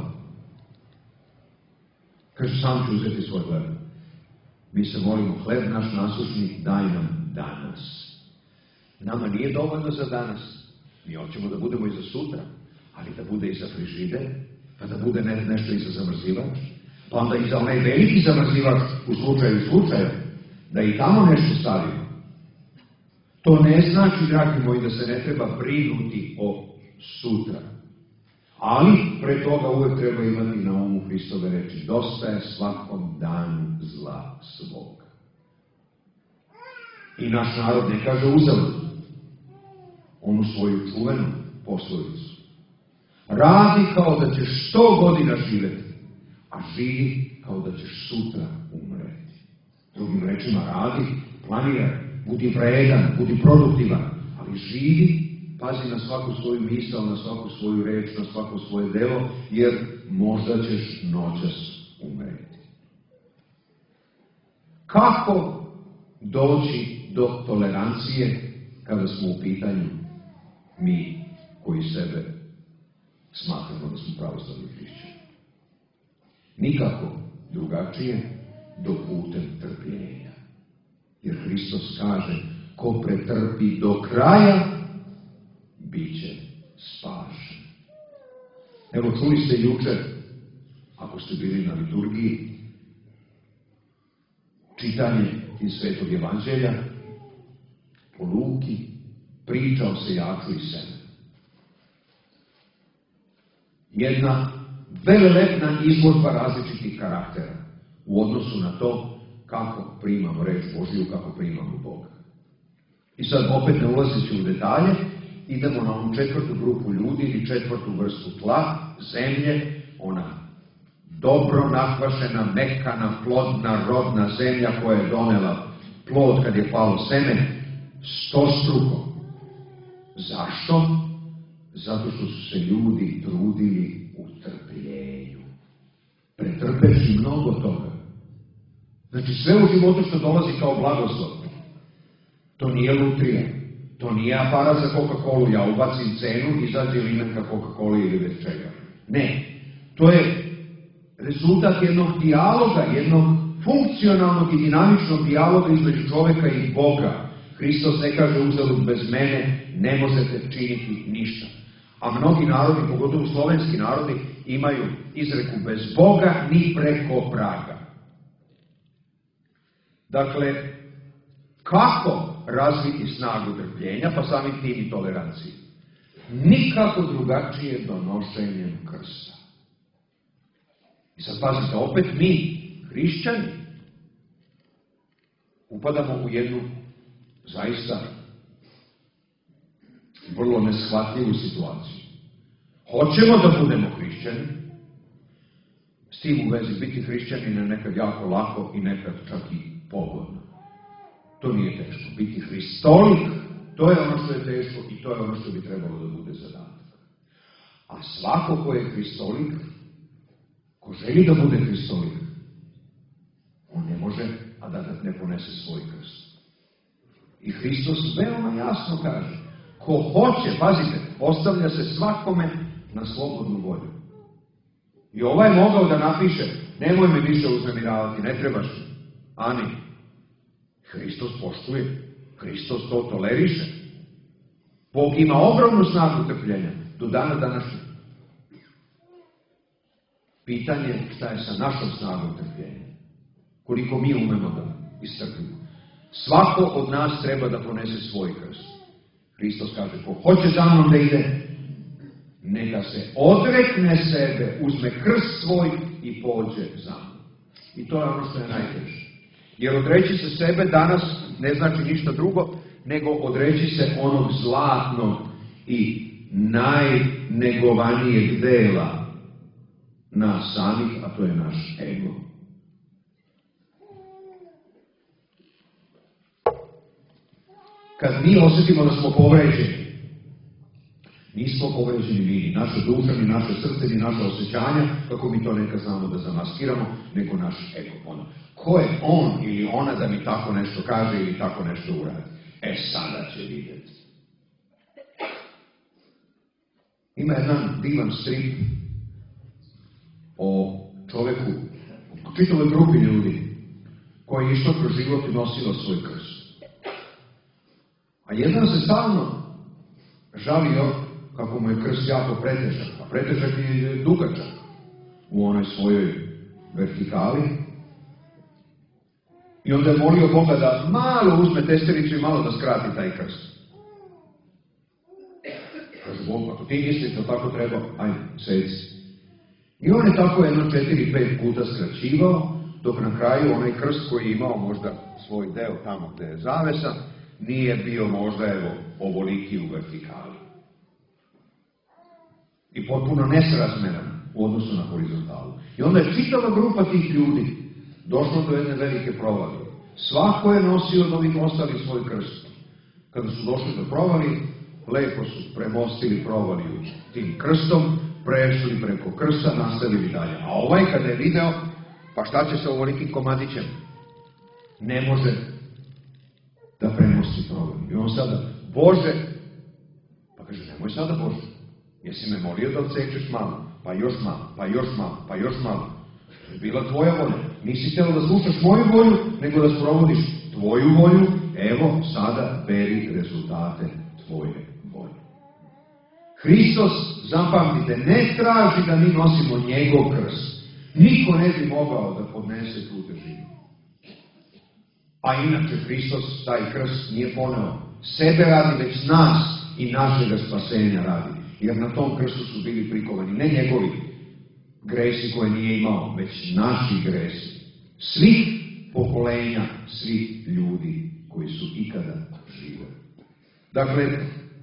Kaže, sam ću uzeti svoj hleb. Mi se molimo, hleb naš nasušni, daj nam danas. Nama nije dovoljno za danas. Mi hoćemo da budemo i za sutra, ali da bude i za frižider, pa da bude ne, nešto i za zamrzivač, pa onda i za onaj veliki zamrzivač u slučaju slučaja, da i tamo nešto stavimo. To ne znači, dragi moji, da se ne treba brinuti o sutra. Ali, pre toga uvek treba imati na umu Hristove reči. Dosta je svakom danu zla svog. I naš narod ne kaže uzalud onu svoju čuvenu poslovicu. Radi kao da ćeš sto godina živeti, a živi kao da ćeš sutra umreti. Drugim rečima, radi, planiraj, budi vredan, budi produktivan, ali živi, pazi na svaku svoju misao, na svaku svoju reč, na svako svoje delo, jer možda ćeš noćas umreti. Kako doći do tolerancije kada smo u pitanju mi koji sebe smatramo da smo pravoslavni hrišćani? Nikako drugačije do putem trpljenja. Jer Hristos kaže, ko pretrpi do kraja, bit će spašen. Evo, čuli ste jučer, ako ste bili na liturgiji, čitanje iz Svetog Evanđelja, po Luki, priča o sejaču i semenu. Jedna velelepna izložba različitih karaktera u odnosu na to kako primamo reč Božiju, kako primamo Boga. I sad opet ne ulazeći u detalje, idemo na onu četvrtu grupu ljudi ili četvrtu vrstu tla, zemlje, ona dobro nakvašena, mekana, plodna, rodna zemlja koja je donela plod kad je palo seme, stostruko. Zašto? Zato što su se ljudi trudili u trpljenju. Pretrpeći mnogo toga. Znači sve u životu što dolazi kao blagoslov, to nije lutrija. To nije aparat za Coca-Colu, ja ubacim cenu, izađe limenka Coca-Cola ili već čega. Ne, to je rezultat jednog dijaloga, jednog funkcionalnog i dinamičnog dijaloga između čoveka i Boga. Hristos ne kaže uzalud bez mene ne možete činiti ništa. A mnogi narodi, pogotovo slovenski narodi, imaju izreku bez Boga ni preko praga. Dakle, kako razviti snagu trpljenja, pa samim tim i toleranciji? Nikako drugačije donošenjem krsta. I sad pazite, opet mi, hrišćani, upadamo u jednu zaista vrlo neshvatljivu situaciju. Hoćemo da budemo hrišćani, s tim u vezi biti hrišćanin je nekad jako lako i nekad čak i pogodno. To nije teško. Biti hristolik, to je ono što je teško i to je ono što bi trebalo da bude zadatak. A svako ko je hristolik, ko želi da bude hristolik, on ne može, a da ne ponese svoj krst. I Hristos veoma jasno kaže, ko hoće, pazite, ostavlja se svakome na slobodnu volju. I ovaj je mogao da napiše, nemoj me više uznemiravati, ne trebaš mi. Ani, Hristos poštuje, Hristos to toleriše. Bog ima ogromnu snagu trpljenja, do dana današnjeg. Pitanje je šta je sa našom snagom trpljenja. Koliko mi umemo da istrpimo. Svako od nas treba da ponese svoj krst. Hristos kaže, ko hoće za mnom da ide, neka se odrekne sebe, uzme krst svoj i pođe za mnom. I to je ono što je najteže. Jer odreći se sebe danas ne znači ništa drugo, nego odreći se onog zlatnog i najnegovanijeg dela nas samih, a to je naš ego. Kad mi osjetimo da smo povređeni, nismo povređeni mi, ni naša duša, ni naše srce, ni naše osjećanja, kako mi to nekad znamo da zamaskiramo, nego naš ego. Ono, ko je on ili ona da mi tako nešto kaže ili tako nešto uradi? E, sada će vidjeti. Ima jedan divan strip o čoveku, o čitavoj grupi ljudi, koji je išao kroz život i nosila svoj krst. A jedan se stalno žalio kako mu je krst jako pretežak, a pretežak je dugačak u onoj svojoj vertikali. I onda je molio Boga da malo uzme testericu i malo da skrati taj krst. Kaže Bog, ako ti misliš da tako treba, ajde, seci. I on je tako jedno četiri, pet puta skraćivao, dok na kraju onaj krst koji je imao možda svoj deo tamo gde je zavesa, nije bio možda, evo, ovoliki u vertikali. I potpuno nesrazmeran u odnosu na horizontalu. I onda je čitava grupa tih ljudi došlo do jedne velike provalije. Svako je nosio od ovih ostalih svoj krst. Kada su došli do provali, lepo su premostili provaliju tim krstom, prešli preko krsta, nastavili dalje. A ovaj kada je video, pa šta će se ovolikim komadićem? Ne može da premosti provaliju. I on sada, Bože, pa kaže, nemoj sada Bože, jesi me molio da odsećeš malo, pa još malo, pa još malo, pa još malo. To je bila tvoja volja. Nisi htjela da slušaš moju volju, nego da sprovodiš tvoju volju. Evo, sada beri rezultate tvoje volje. Hristos, zapamtite, ne traži da mi nosimo njegov krst. Niko ne bi mogao da podnese tu težinu. A inače, Hristos taj krst nije poneo sebe radi, već nas i našega spasenja radi. Jer na tom krstu su bili prikovani ne njegovi gresi koje nije imao, već naši gresi. Svih pokolenja, svih ljudi koji su ikada živeli. Dakle,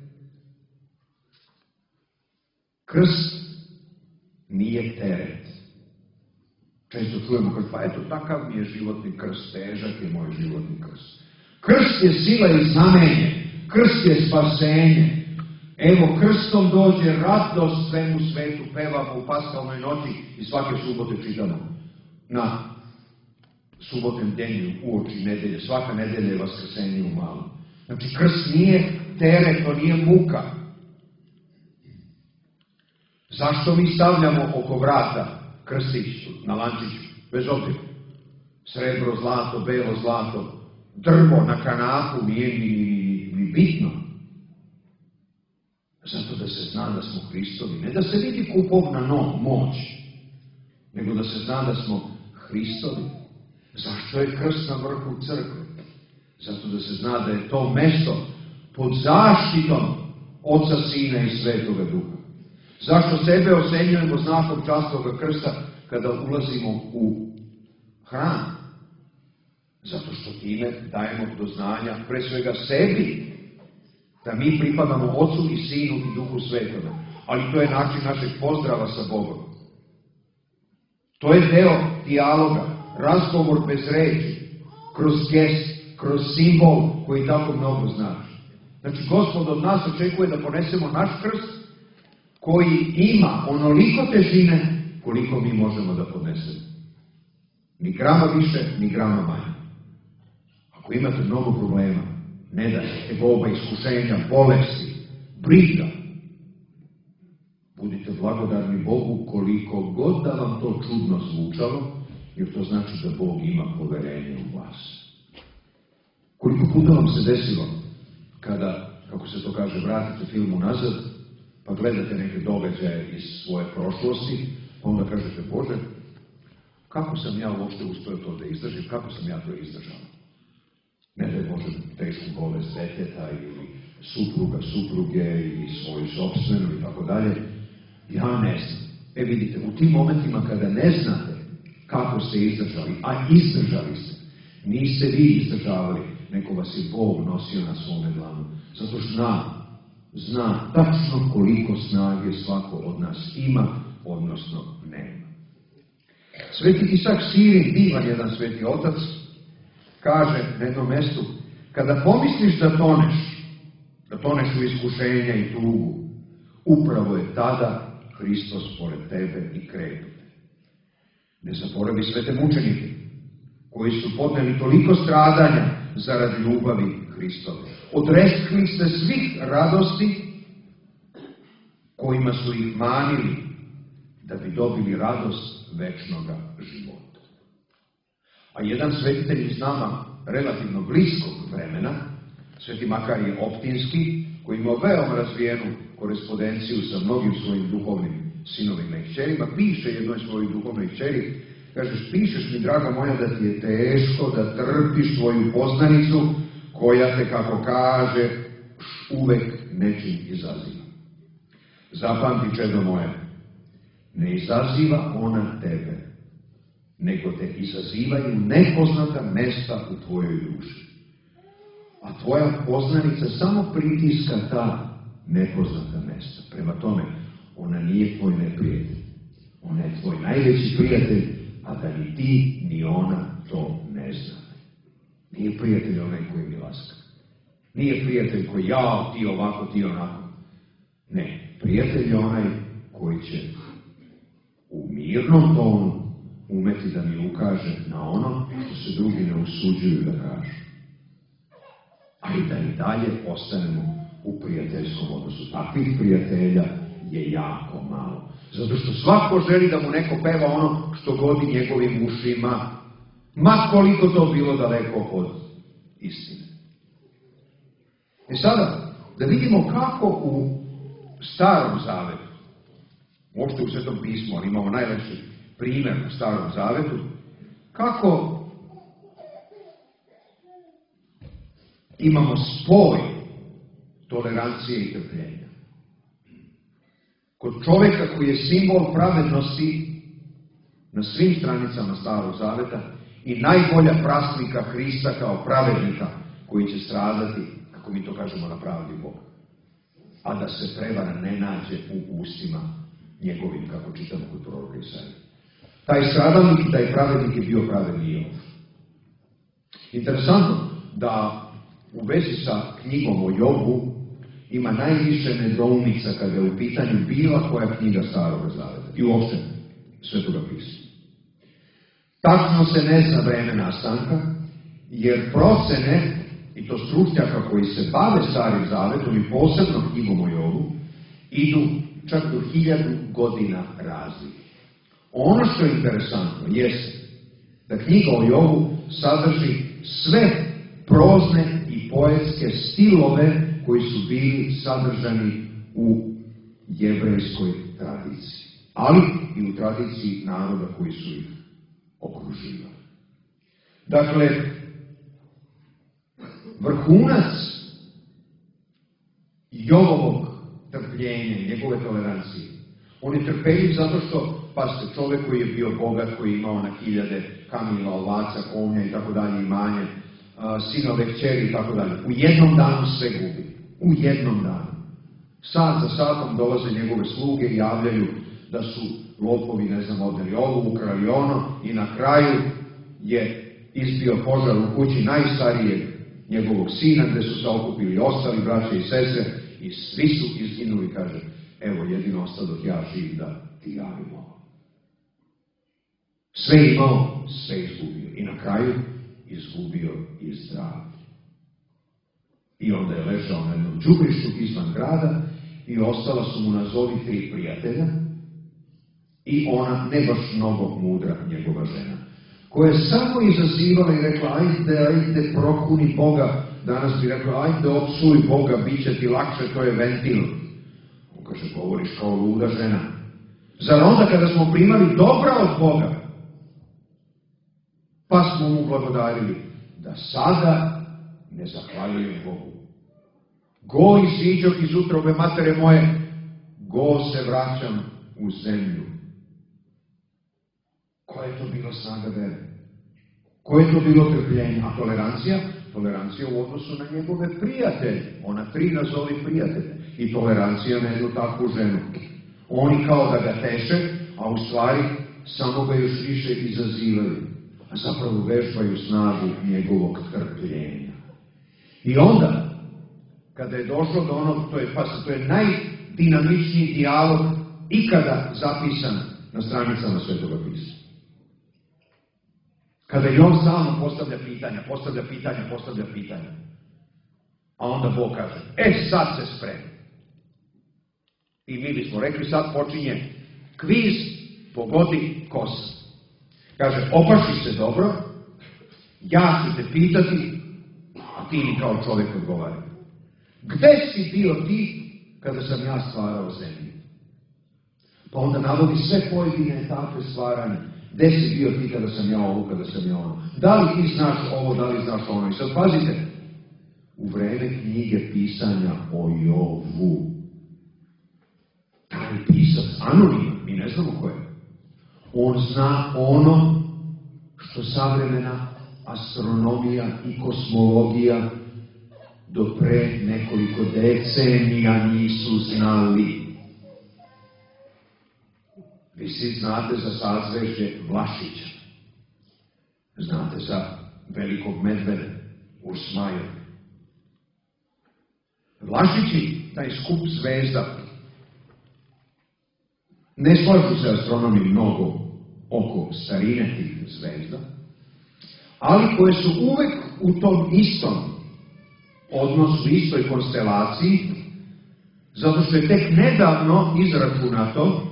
krst nije teret. Često čujemo kad, pa eto, takav mi je životni krst, težak je moj životni krst. Krst je sila i znamenje, krst je spasenje. Evo, krstom dođe radost svemu svetu, pevamo u paskalnoj noći i svake subote čitamo na subotnem denju uoči nedelje. Svaka nedelja je vaskrsenje u malom. Znači, krst nije teret, to nije muka. Zašto mi stavljamo oko vrata krstić na lančiću? Bez obzira. Srebro, zlato, belo zlato, drvo na kanapu nije ni, ni, ni bitno. Zato da se zna da smo Hristovi, ne da se vidi kupovna no, moć, nego da se zna da smo Hristovi. Zašto je krst na vrhu crkve? Zato da se zna da je to mesto pod zaštitom Oca, Sina i Svetoga Duha. Zašto sebe osenjujemo znakom častovog krsta kada ulazimo u hram? Zato što time dajemo do znanja pre svega sebi da mi pripadamo Ocu i Sinu i Duhu Svetoga. Ali to je način našeg pozdrava sa Bogom. To je deo dijaloga, razgovor bez reči, kroz gest, kroz simbol koji tako mnogo znači. Znači, Gospod od nas očekuje da ponesemo naš krst koji ima onoliko težine koliko mi možemo da podnesemo. Ni grama više, ni grama manje. Ako imate mnogo problema, ne dajte tegoba, iskušenja, bolesti, briga, budite blagodarni Bogu koliko god da vam to čudno zvučalo, jer to znači da Bog ima poverenje u vas. Koliko puta vam se desilo kada, kako se to kaže, vratite film unazad, pa gledate neke događaje iz svoje prošlosti, pa onda kažete, Bože, kako sam ja uopšte uspio to da izdržim, kako sam ja to izdržao? Ne da je Bože tešku bolest deteta ili supruga, supruge ili svoju sopstvenu i tako dalje. Ja ne znam. E vidite, u tim momentima kada ne znate kako ste izdržali, a izdržali ste, niste vi izdržavali, neko vas je Bog nosio na svome dlanu. Zato što zna, zna tačno koliko snage svako od nas ima, odnosno nema. Sveti Isak Sirin, divan jedan sveti otac, kaže na jednom mestu, kada pomisliš da toneš, da toneš u iskušenja i tugu, upravo je tada Hristos pored tebe i krenuo. Ne zaboravi svete mučenike, koji su podneli toliko stradanja zarad ljubavi Hristove. Odrekli se svih radosti kojima su ih manili da bi dobili radost večnoga života. A jedan svetitelj iz nama relativno bliskog vremena, sveti Makarije Optinski, koji imao veoma razvijenu korespondenciju sa mnogim svojim duhovnim sinovima i kćerima, piše jednoj svojoj duhovnoj kćeri, kažeš, pišeš mi, draga moja, da ti je teško da trpiš tvoju poznanicu, koja te, kako kaže, uvek nečim izaziva. Zapamti, čedo moje, ne izaziva ona tebe, nego te izazivaju nepoznata mesta u tvojoj duši. A tvoja poznanica samo pritiska ta nepoznata mesta. Prema tome, ona nije tvoj neprijatelj. Ona je tvoj najveći prijatelj, a da ni ti, ni ona to ne zna. Nije prijatelj onaj koji mi laska. Nije prijatelj koji ja, ti ovako, ti onako. Ne, prijatelj je onaj koji će u mirnom tonu umeti da mi ukaže na ono što se drugi ne usuđuju da kažu. A i da i dalje ostanemo u prijateljskom odnosu. Takvih prijatelja je jako malo. Zato što svako želi da mu neko peva ono što godi njegovim ušima, ma koliko to bilo daleko od istine. I sada, da vidimo kako u Starom Zavetu, uopšte u Svetom pismu, ali imamo najlepši primjer u Starom Zavetu, kako imamo spoj tolerancije i trpljenja. Kod čovjeka koji je simbol pravednosti na svim stranicama Starog Zaveta i najbolja praslika Hrista kao pravednika koji će stradati, kako mi to kažemo, na pravdi Boga. A da se prevara ne nađe u ustima njegovim, kako čitamo kod proroka Isaije. Taj stradalnik i taj pravednik je bio pravedni Jov. Interesantno da u vezi sa knjigom o Jobu ima najviše nedoumica kada je u pitanju bila koja knjiga Starog Zaveta i uopšte Svetoga pisma. Tačno se ne zna vreme nastanka, jer procene, i to stručnjaka koji se bave Starim Zavetom i posebno knjigom o Jobu, idu čak do hiljadu godina razlike. Ono što je interesantno jeste da knjiga o Jobu sadrži sve prozne i poetske stilove koji su bili sadržani u jevrejskoj tradiciji, ali i u tradiciji naroda koji su ih okruživali. Dakle, vrhunac Jobovog trpljenja, njegove tolerancije. On je trpeljiv zato što, pazite, čovjek koji je bio bogat, koji je imao na hiljade kamila, ovaca, konja i tako dalje, imanje, sinove, kćeri i tako dalje. U jednom danu sve gubi. U jednom danu. Sat za satom dolaze njegove sluge i javljaju da su lopovi, ne znam, odneli ovo, ukrali ono, i na kraju je izbio požar u kući najstarijeg njegovog sina, gde su se okupili ostali braće i sestre, i svi su izginuli, kaže, evo jedino ostao dok ja živ da ti javim ovo. Sve imao, sve izgubio. I na kraju izgubio i zdravlje. I onda je ležao na jednom đubrištu izvan grada i ostala su mu nazovi tri prijatelja i ona, ne baš mnogo mudra njegova žena, koja je samo izazivala i rekla, ajde, ajde, prokuni Boga. Danas bi rekla, ajde, opsuj Boga, bit će ti lakše, to je ventil. On kaže, govoriš kao luda žena. Zar onda kada smo primali dobra od Boga, pa smo mu blagodarili, da sada ne zahvaljujem Bogu. Go iziđoh iz utrobe matere moje, go se vraćam u zemlju. Koja je to bila snaga vere? Koje je to bilo trpljenje? A tolerancija? Tolerancija u odnosu na njegove prijatelje. Ona tri nazovi prijatelje. I tolerancija na jednu takvu ženu. Oni kao da ga teše, a u stvari samo ga još više izazivaju. A zapravo vežbaju snagu njegovog trpljenja. I onda, kada je došlo do onog, to je, pa to je najdinamičniji dijalog ikada zapisan na stranicama Svetoga pisma. Kada i on stalno postavlja pitanja, postavlja pitanja, postavlja pitanja. A onda Bog kaže, e sad se spremi. I mi bismo rekli, sad počinje kviz, pogodi kosa. Kaže, opaši se dobro, ja ću te pitati, a ti mi kao čovjek odgovaraj. Gde si bio ti kada sam ja stvarao zemlju? Pa onda navodi sve pojedine etape stvaranja. Gde si bio ti kada sam ja ovo, kada sam ja ono? Da li ti znaš ovo, da li znaš ono? I sad pazite, u vreme knjige pisanja o Jovu, taj pisac, anoniman, mi ne znamo ko je, on zna ono što savremena astronomija i kosmologija do pre nekoliko decenija nisu znali. Vi svi znate za sazvežđe Vlašića. Znate za velikog medveda u Smaju. Vlašići, taj skup zvezda, ne slažu se astronomi mnogo oko starine tih zvezda, ali koje su uvek u tom istom odnosu, istoj konstelaciji, zato što je tek nedavno izračunato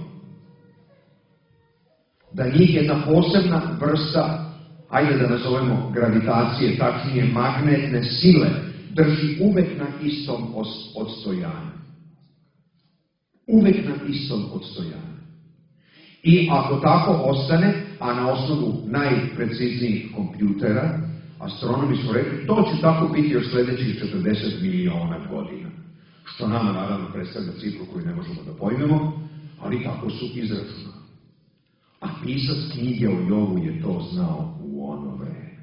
da njih jedna posebna vrsta, ajde da nazovemo gravitacije, tačnije magnetne sile, drži uvek na istom odstojanju. Uvek na istom odstojanju. I ako tako ostane, a na osnovu najpreciznijih kompjutera, astronomi su rekli, to će tako biti još sljedećih četrdeset miliona godina. Što nama naravno predstavlja cifru koju ne možemo da pojmemo, ali tako su izračunali. A pisac knjige o Jovu je to znao u ono vreme.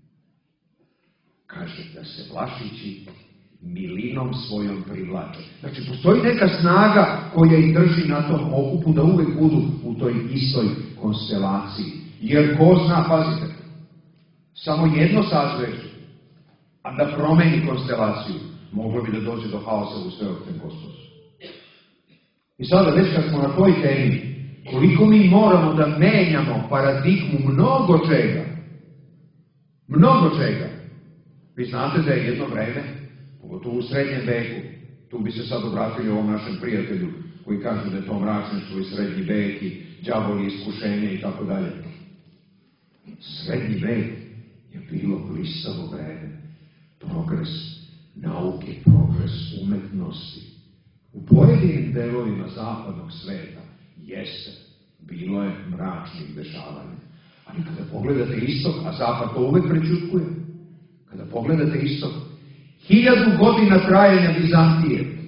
Kaže da se Vlašići milinom svojom privlače. Znači, postoji neka snaga koja ih drži na tom okupu da uvek budu u toj istoj konstelaciji. Jer ko zna, pazite, samo jedno sazvežđe, a da promeni konstelaciju, moglo bi da dođe do haosa u sveopštem kosmosu. I sada, već kad smo na toj temi, koliko mi moramo da menjamo paradigmu mnogo čega, mnogo čega. Vi znate da je jedno vreme, pogotovo u srednjem veku, tu bi se sad obratili ovom našem prijatelju, koji kaže da je to mračništvo i srednji vek i đavoli iskušenje i tako dalje. Srednji vek je bilo blistavo vreme. Progres nauke, progres umetnosti. U pojedinim delovima zapadnog sveta jeste, bilo je mračnih dešavanja. Ali kada pogledate istok, a zapad to uvek prećutkuje, kada pogledate istok, hiljadu godina trajanja Bizantije,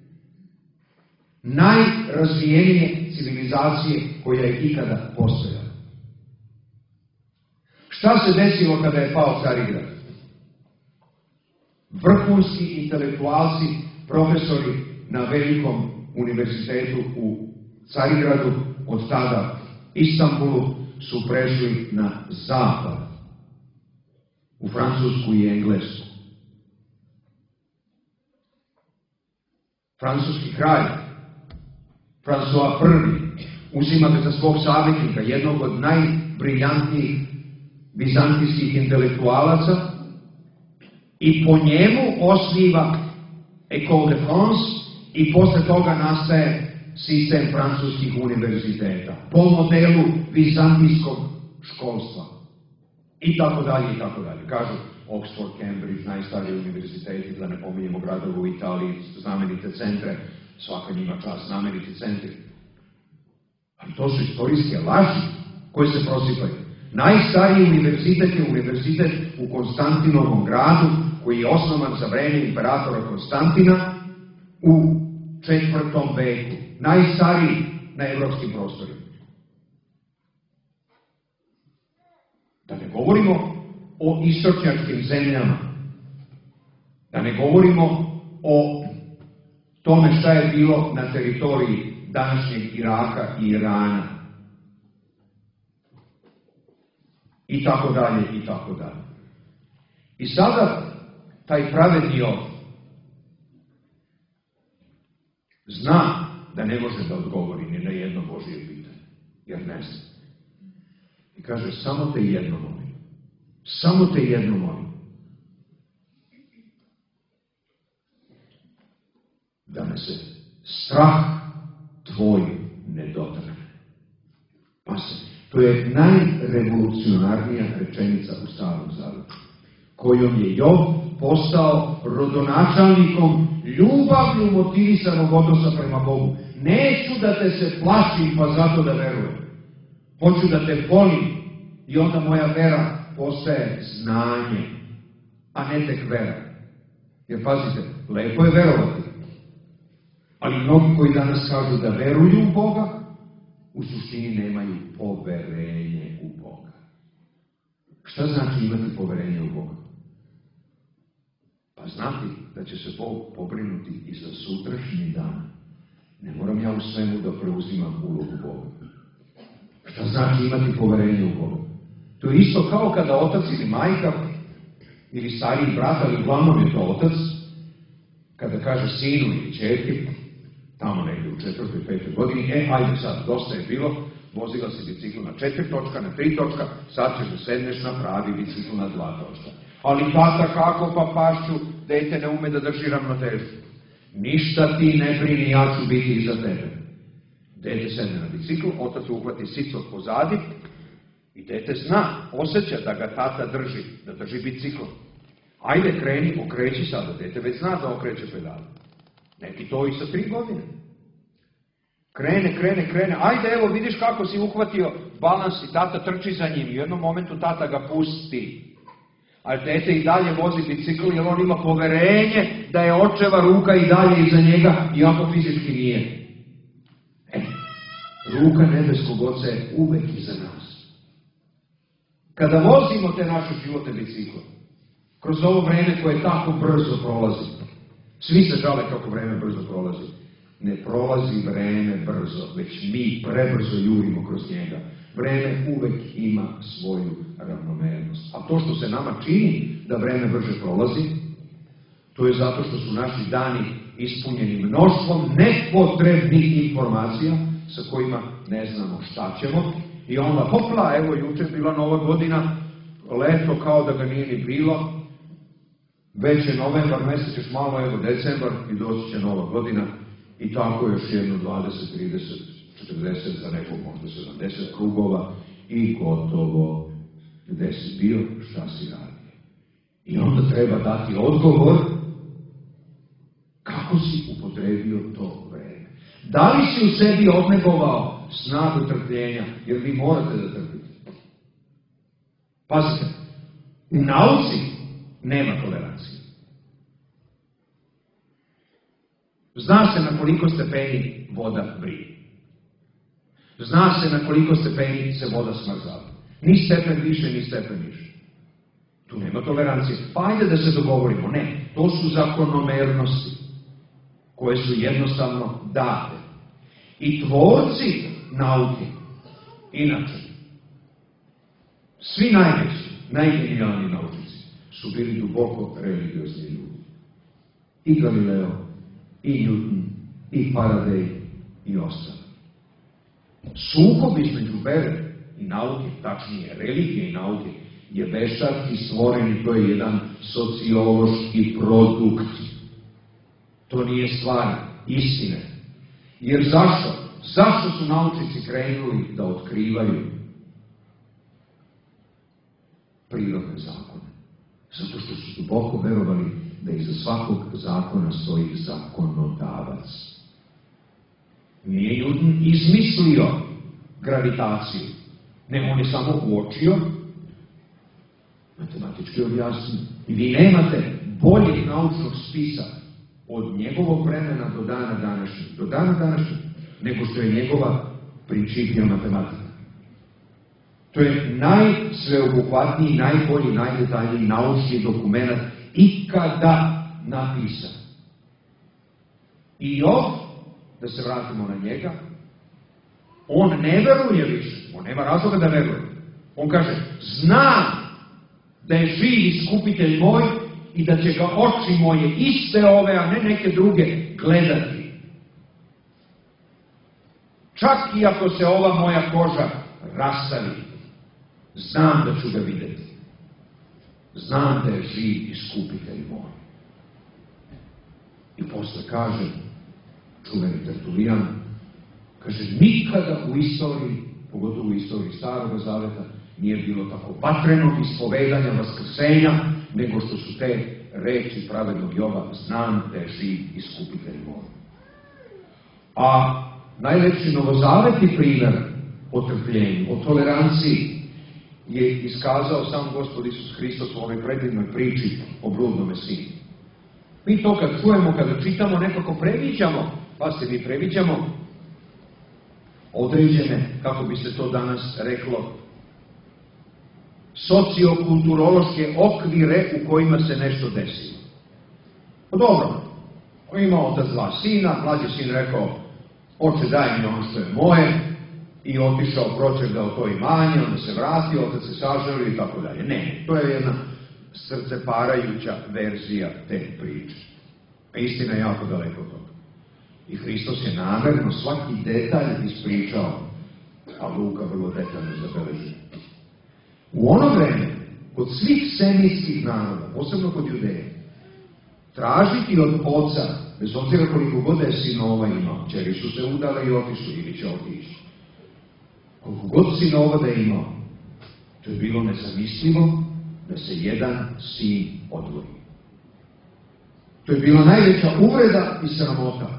najrazvijenije civilizacije koja je ikada postojala. Šta se desilo kada je pao Carigrad? Vrhunski intelektualci, profesori na velikom univerzitetu u Carigradu, od tada Istanbulu, su prešli na zapad, u Francusku i Englesku. Francuski kralj, François prvi, uzima ga za svog savjetnika, jednog od najbriljantnijih bizantijskih intelektualaca, i po njemu osniva École de France i posle toga nastaje sistem francuskih univerziteta, po modelu bizantijskog školstva. I tako dalje, i tako dalje. Kažu Oxford, Cambridge, najstariji univerziteti, da ne pominjemo gradove u Italiji, znamenite centre, svaka njima čast, znameniti centri. Ali to su istorijske laži koje se prosipaju. Najstariji univerzitet je univerzitet u Konstantinovom gradu, koji je osnovan za vreme imperatora Konstantina u četvrtom veku. Najstariji na evropskim prostorima. Da ne govorimo o istočnjačkim zemljama. Da ne govorimo o tome šta je bilo na teritoriji današnjeg Iraka i Irana. I tako dalje, i tako dalje. I sada taj pravedni otac zna da ne može da odgovori ni na jedno Božje pitanje, jer ne zna. I kaže, samo te jedno molim. Samo te jedno molim. Da me se strah tvoj ne dotakne. Pa se, to je najrevolucionarnija rečenica u Starom Zavetu, kojom je Jov postao rodonačelnikom ljubavlju motivisanog odnosa prema Bogu. Neću da te se plašim, pa zato da verujem. Hoću da te volim i onda moja vera postaje znanje, a ne tek vera. Jer pazite, lepo je verovati, ali mnogi koji danas kažu da veruju u Boga, u suštini nemaju poverenje u Boga. Šta znači imati poverenje u Boga? Pa znati da će se Bog pobrinuti i za sutrašnji dan. Ne moram ja u svemu da preuzimam ulogu Boga. Šta znači imati poverenje u Boga? To je isto kao kada otac ili majka, ili stariji brat, ali uglavnom je to otac, kada kaže sinu ili ćerki, tamo negdje u četvrtoj, petoj godini, e, ajde sad, dosta je bilo, vozila si bicikl na četiri točka, na tri točka, sad ćeš da sedneš na pravi bicikl na dva točka. Ali tata, kako pa pašću, dete ne ume da drži ravnotežu. Ništa ti ne brini, ja ću biti iza tebe. Dete sedne na bicikl, otac uhvati sico pozadi i dete zna, osjeća da ga tata drži, da drži bicikl. Ajde, kreni, okreći sada, dete već zna da okreće pedale. Neki to i sa tri godine. Krene, krene, krene, ajde, evo, vidiš kako si uhvatio balans i tata trči za njim. I u jednom momentu tata ga pusti. Ali dete i dalje vozi bicikl, jer on ima poverenje da je očeva ruka i dalje iza njega, iako fizički nije. E, ruka nebeskog Oca je uvek iza nas. Kada vozimo te naše životne bicikle, kroz ovo vreme koje tako brzo prolazi, svi se žale kako vreme brzo prolazi. Ne prolazi vreme brzo, već mi prebrzo jurimo kroz njega. Vreme uvek ima svoju ravnomernost. A to što se nama čini da vreme brže prolazi, to je zato što su naši dani ispunjeni mnoštvom nepotrebnih informacija sa kojima ne znamo šta ćemo. I onda, hopla, evo, juče je bila Nova godina, leto kao da ga nije ni bilo, već je novembar, mesec još malo, evo, decembar i doći će Nova godina i tako još jedno dvadeset, trideset, četrdeset, za nekog možda sedamdeset krugova i gotovo. gde si bio, šta si radio. I onda treba dati odgovor kako si upotrebio to vreme. Da li si u sebi odnegovao snagu trpljenja, jer vi morate da trpite. Pazite, u nauci nema tolerancije. Zna se na koliko stepeni voda vrije. Zna se na koliko stepeni se voda smrzava. Ni stepen više, ni stepen više. Tu nema tolerancije. Pa ajde da se dogovorimo. Ne, to su zakonomernosti koje su jednostavno date. I tvorci nauke, inače, svi najveći, najgenijalniji naučnici su bili duboko religiozni ljudi. I Galileo, i Newton, i Faraday, i ostali. Sukob između vere i nauke, tačnije religije i nauke, je veštački stvoren i to je jedan sociološki produkt. To nije stvar istine. Jer zašto? Zašto su naučnici krenuli da otkrivaju prirodne zakone? Zato što su duboko verovali da iza svakog zakona stoji zakonodavac. Nije Newton izmislio gravitaciju, ne, on je samo uočio, matematički objasnio. I vi nemate boljeg naučnog spisa od njegovog vremena do dana današnjeg, do dana današnjeg, nego što je njegova principija matematika. To je najsveobuhvatniji, najbolji, najdetaljniji naučni dokument ikada napisan. I ovdje, da se vratimo na njega, on ne veruje više, on nema razloga da veruje. On kaže, znam da je živ iskupitelj moj i da će ga oči moje iste ove, a ne neke druge, gledati. Čak i ako se ova moja koža rastavi, znam da ću ga vidjeti. Znam da je živ iskupitelj moj. I posle kaže, čuveni Tertulijan, kaže, nikada u istoriji, pogotovo u istoriji Starog Zaveta, nije bilo tako vatrenog ispovedanja, vaskrsenja, nego što su te reči pravednog Jova, znam da je živ iskupitelj moj. A najlepši novozavetni primjer o trpljenju, o toleranciji, je iskazao sam Gospod Isus Hristos u ovoj predivnoj priči o bludnome sinu. Mi to kad čujemo, kada čitamo, nekako previđamo, pa se mi previđamo određene, kako bi se to danas reklo, sociokulturološke okvire u kojima se nešto desilo. Pa dobro, imao otac dva sina, mlađi sin rekao, oče daj mi ono što je moje, i otišao, pročegao to imanje, onda se vratio, otac se sažalio i tako dalje. Ne, to je jedna srceparajuća verzija te priče. A istina je jako daleko od toga. I Hristos je namerno svaki detalj ispričao, a Luka vrlo detaljno zabeleži. U ono vreme, kod svih semijskih naroda, posebno kod Judeje, tražiti od oca, bez obzira koliko god je sinova imao, čeri su se udale i otišli ili će otići. Koliko god sinova da je imao, to je bilo nezamislivo da se jedan sin odvoji. To je bila najveća uvreda i sramota.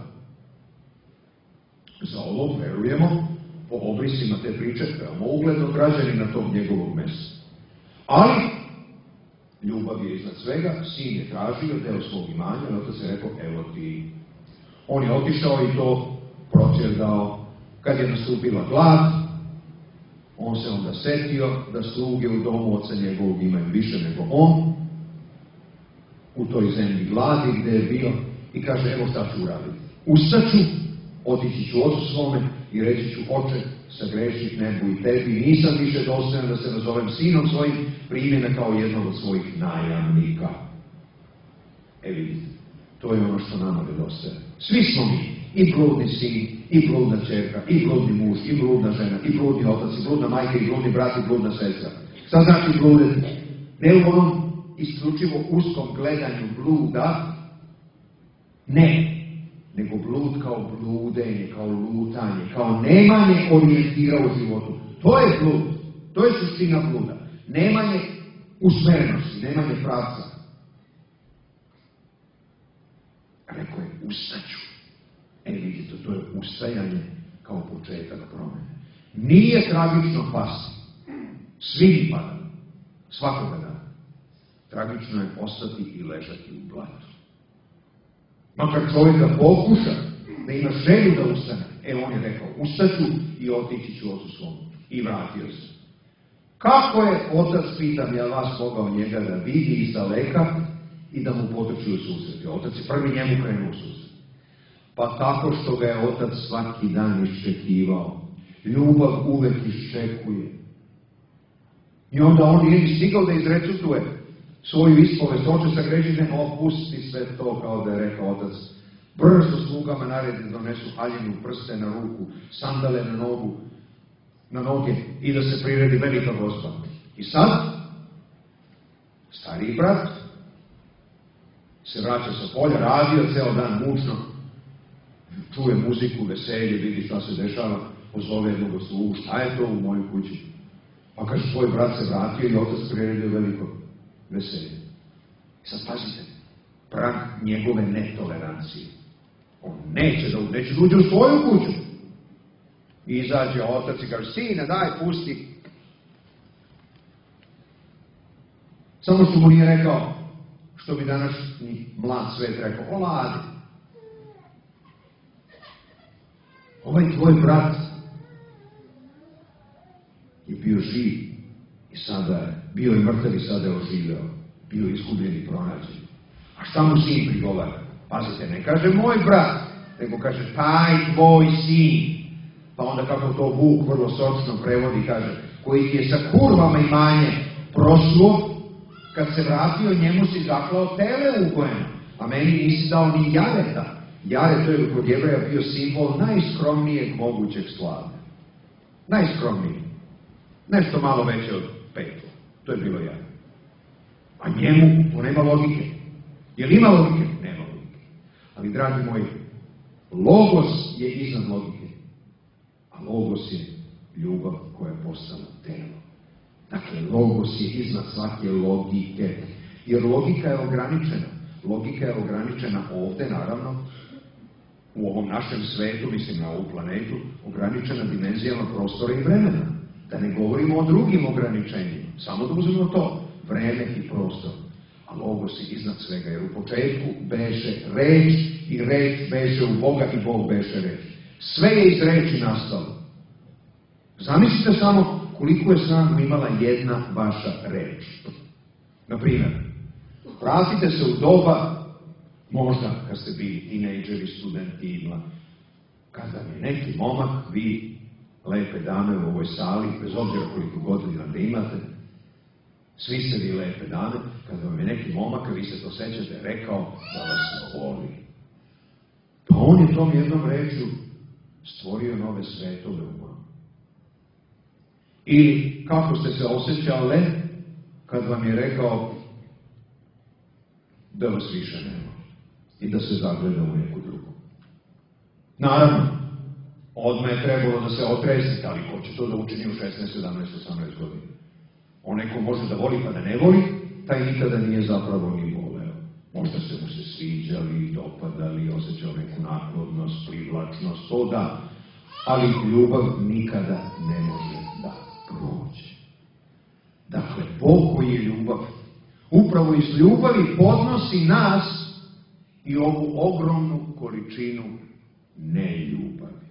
Za ovo verujemo po obrisima te priče, veoma ugledno građanina tog njegovog mesta. Ali, ljubav je iznad svega, sin je tražio deo svog imanja, i otac je rekao, evo ti. On je otišao i to proćerdao. Kad je nastupila glad, on se onda setio da sluge u domu oca njegovog imaju više nego on, u toj zemlji gladi gde je bio, i kaže, evo šta ću uraditi. Ustaću, otići ću ocu svome i reći ću, oče, sagreših nebu i tebi, nisam više dostojan da se nazovem sinom svojim, primi me kao jednog od svojih najamnika. E vidite, to je ono što nama nedostaje. Svi smo mi, i bludni sin, i bludna čerka, i bludni muž, i bludna žena, i bludni otac, i bludna majka, i bludni brat, i bludna sestra. Šta znači bludeti? Ne u onom isključivo uskom gledanju bluda, ne, nego blud kao bludenje, kao lutanje, kao nemanje orijentira u životu. To je blud, to je suština bluda. nemanje usmerenosti, nemanje pravca. Rekao je, ustaću. E, vidite, to je ustajanje kao početak promene. Nije tragično pasti. Svi mi padamo. Svakoga dana. Tragično je ostati i ležati u blatu. Makar čovjek da pokuša, da ima želju da ustane, e, on je rekao, ustaću i otići ću ocu svom. I vratio se. Kako je otac, pitam ja vas, mogao njega da vidi iz daleka i da mu potrči u susret? Otac je prvi njemu krenuo u susret. Pa tako što ga je otac svaki dan iščekivao. Ljubav uvek iščekuje. I onda on nije ni stigao da izrecituje svoju ispovest. Oče sa Grežine, opusti sve to, kao da je rekao otac. Brzo slugama naredi da donesu haljinu, prste na ruku, sandale na nogu, na noge i da se priredi velika gospa. I sad, stariji brat se vraća sa polja, radio ceo dan mučno, čuje muziku, veselje, vidi šta se dešava, pozove jednog slugu, šta je to u mojoj kući? Pa kaže, svoj brat se vratio i otac priredio veliko veselje. I sad pazite, prag njegove netolerancije. On neće da, neće da uđe u svoju kuću. I izađe otac i kaže, sine, daj, pusti. Samo što mu nije rekao, što bi današnji mlad svet rekao, oladi. Ovaj tvoj brat je bio živ i sada je, bio je mrtav i sada je oživeo. Bio je izgubljen i pronađen. A šta mu sin prigovara? Pazite, ne kaže moj brat, nego kaže taj tvoj sin. Pa onda kako to Vuk vrlo sočno prevodi, kaže, koji ti je sa kurvama imanje prosluo, kad se vratio, njemu si zaklao tele ugojeno, a meni nisi dao ni jareta. Jaret, to je kod Jevreja bio simbol najskromnijeg mogućeg slavlja. Najskromnije. Nešto malo veće od petla. To je bilo jaret. A njemu to nema logike. Jel ima logike? Nema logike. Ali, dragi moji, logos je iznad logike. A logos je ljubav koja je postala telo. Dakle, logos je iznad svake logike. Jer logika je ograničena. Logika je ograničena ovde, naravno, u ovom našem svetu, mislim na ovu planetu, ograničena dimenzijama prostora i vremena. Da ne govorimo o drugim ograničenjima. Samo da uzmemo to. Vreme i prostor. A logos je iznad svega, jer u početku beše reč i reč beše u Boga i Bog beše reč. Sve je iz reči nastalo. Zamislite samo koliko je snagu imala jedna vaša reč. Naprimjer, vratite se u doba, možda kad ste bili tinejdžeri, studenti i mladi, kad vam je neki momak, vi, lepe dame u ovoj sali, bez obzira koliko godina da imate, svi ste vi lepe dame, kad vam je neki momak, vi se to sećate, rekao da vas voli. Pa on je tom jednom rečju stvorio nove svetove u vam. Ili kako ste se osjećali kad vam je rekao da vas više nema i da se zagleda u neku drugu. Naravno, odmah je trebalo da se otresnete, ali ko će to da učini u šesnaest, sedamnaest, osamnaest godina? Onaj ko može da voli pa da ne voli, taj nikada nije zapravo ni voleo. Možda ste mu se sviđali, dopadali, osjećao neku naklodnost, privlačnost, to da, ali ljubav nikada ne može da prođe. Dakle, Bog koji je ljubav, upravo iz ljubavi podnosi nas i ovu ogromnu količinu neljubavi.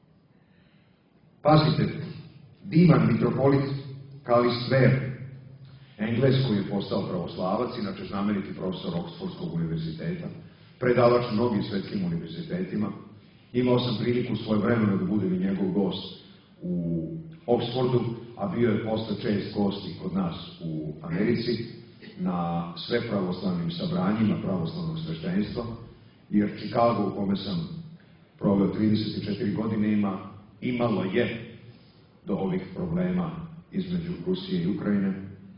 Pazite, divan mitropolit Kalistver, Engles koji je postao pravoslavac, inače znameniti profesor Oksfordskog univerziteta, predavač mnogim svetskim univerzitetima. Imao sam priliku svoje vremena da budem i njegov gost u Oksfordu, a bio je posle čest gosti kod nas u Americi na sve pravoslavnim sabranjima pravoslavnog sveštenstva, jer Chicago, u kome sam proveo trideset četiri godine, ima, imalo je do ovih problema između Rusije i Ukrajine,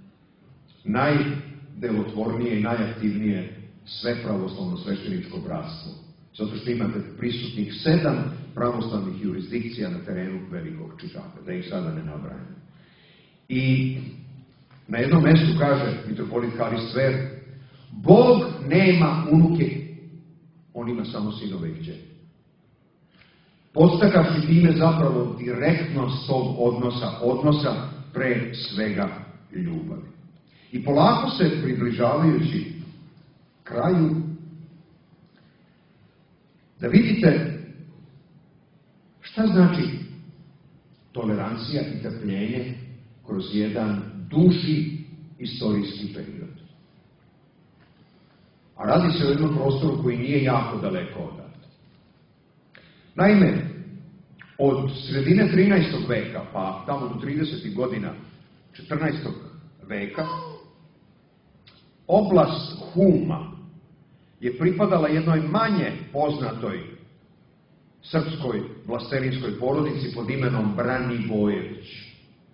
najdelotvornije i najaktivnije sve pravoslavno svešteničko bratstvo. Zato što imate prisutnih sedam pravoslavnih jurisdikcija na terenu velikog Chicaga, da ih sada ne nabrajam. I Na jednom mjestu kaže mitropolit Haris Cver, Bog nema unuke, on ima samo sinove i kćeri. Postakavši time zapravo direktnost tog odnosa, odnosa pre svega ljubavi. I polako se približavajući kraju, da vidite šta znači tolerancija i trpljenje kroz jedan duži istorijski period. A radi se o jednom prostoru koji nije jako daleko odavde. Naime, od sredine trinaestog veka, pa tamo do tridesetih godina četrnaestog veka, oblast Huma je pripadala jednoj manje poznatoj srpskoj vlasterinskoj porodici pod imenom Branivojević.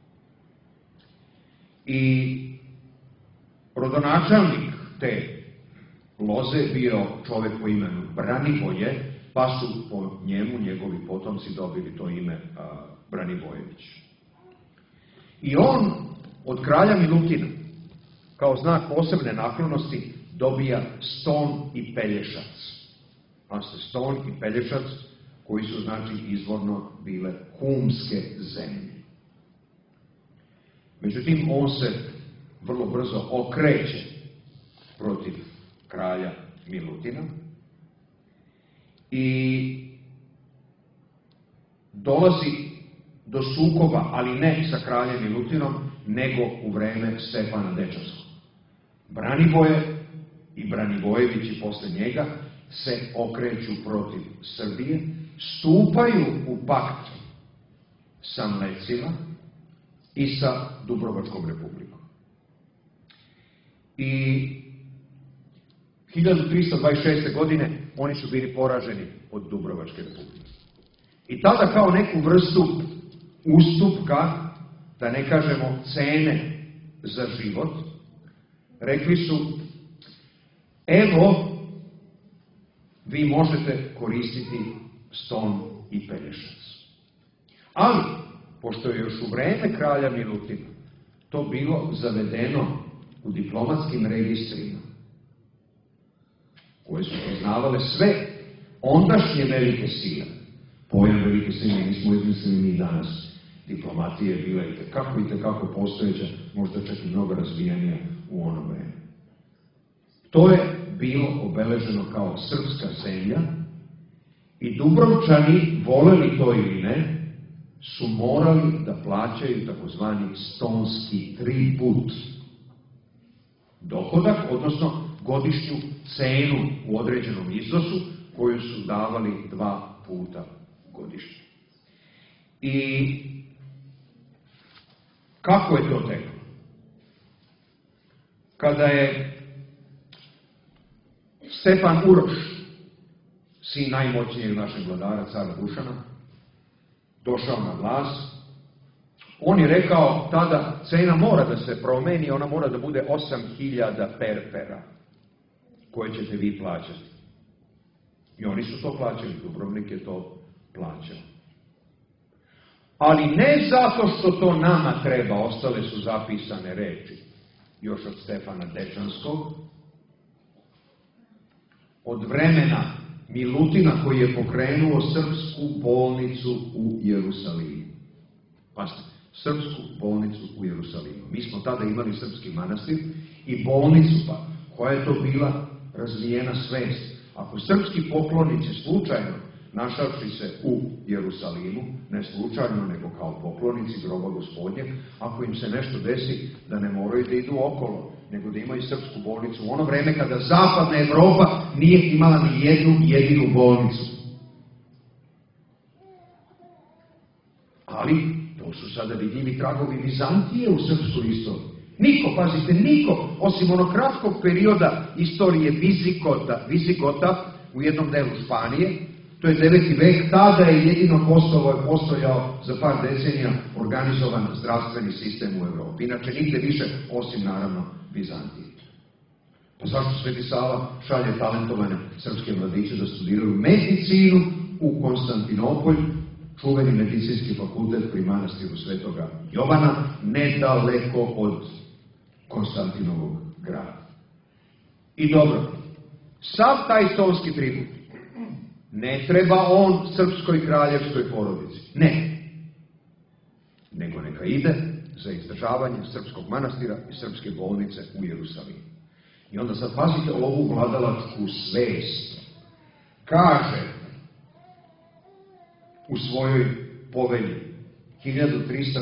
I rodonačelnik te loze bio čovjek po imenu Branivoje, pa su po njemu njegovi potomci dobili to ime a, Branivojević. I on od kralja Milutina, kao znak posebne naklonosti, dobija Ston i Pelješac. A ste Ston i Pelješac, koji su znači izvorno bile humske zemlje. Međutim, on se vrlo brzo okreće protiv kralja Milutina i dolazi do sukoba, ali ne sa kraljem Milutinom, nego u vreme Stefana Dečanskog. Branivoje i Branivojevići posle njega se okreću protiv Srbije, stupaju u pakt sa Mlecima i sa Dubrovačkom republikom. I hiljadu trista dvadeset šeste. godine oni su bili poraženi od Dubrovačke republike. I tada kao neku vrstu ustupka, da ne kažemo cene za život, rekli su, evo, vi možete koristiti Ston i Pelješac. Ali, pošto je još u vreme kralja Milutina to bilo zavedeno u diplomatskim registrima, koje su poznavale sve ondašnje velike sile, pojam velike sile nismo izmislili ni danas, diplomatija je bila i tekako i tekako postojeća, možda čak i mnogo razvijenija u ono vreme. To je bilo obeleženo kao srpska zemlja i Dubrovčani, voleli to ili ne, su morali da plaćaju takozvani stonski tribut. Dohodak, odnosno godišnju cenu u određenom iznosu koju su davali dva puta godišnje. I kako je to teklo? Kada je Stefan Uroš, sin najmoćnijeg našeg vladara, cara Dušana, došao na vlast, on je rekao tada cena mora da se promeni, ona mora da bude osam hiljada perpera koje ćete vi plaćati. I oni su to plaćali, Dubrovnik je to plaćao. Ali ne zato što to nama treba, ostale su zapisane reči još od Stefana Dečanskog, od vremena Milutina koji je pokrenuo srpsku bolnicu u Jerusalimu. Pazite, srpsku bolnicu u Jerusalimu. Mi smo tada imali srpski manastir i bolnicu, pa koja je to bila razvijena svest. Ako srpski poklonici slučajno, našavši se u Jerusalimu, ne slučajno, nego kao poklonici groba Gospodnjeg, ako im se nešto desi, da ne moraju da idu okolo, nego da imaju srpsku bolnicu. U ono vreme kada zapadna Evropa nije imala ni jednu jedinu bolnicu. Ali, to su sada vidljivi tragovi Vizantije u srpskoj istoriji. Niko, pazite, niko, osim onog kratkog perioda istorije Vizigota, Vizigota u jednom delu Španije, to je deveti vek, tada je jedino postojao, postojao za par decenija organizovan zdravstveni sistem u Evropi. Inače, nigde više, osim naravno Vizantije. Pa zašto Sveti Sava šalje talentovane srpske mladiće da studiraju medicinu u Konstantinopolj, čuveni medicinski fakultet pri manastiru Svetoga Jovana, nedaleko od Konstantinovog grada. I dobro, sav taj stonski tribut, ne treba on srpskoj kraljevskoj porodici, ne, nego neka ide za izdržavanje srpskog manastira i srpske bolnice u Jerusalimu. I onda sad pazite ovu vladalačku svest. Kaže u svojoj povelji hiljadu trista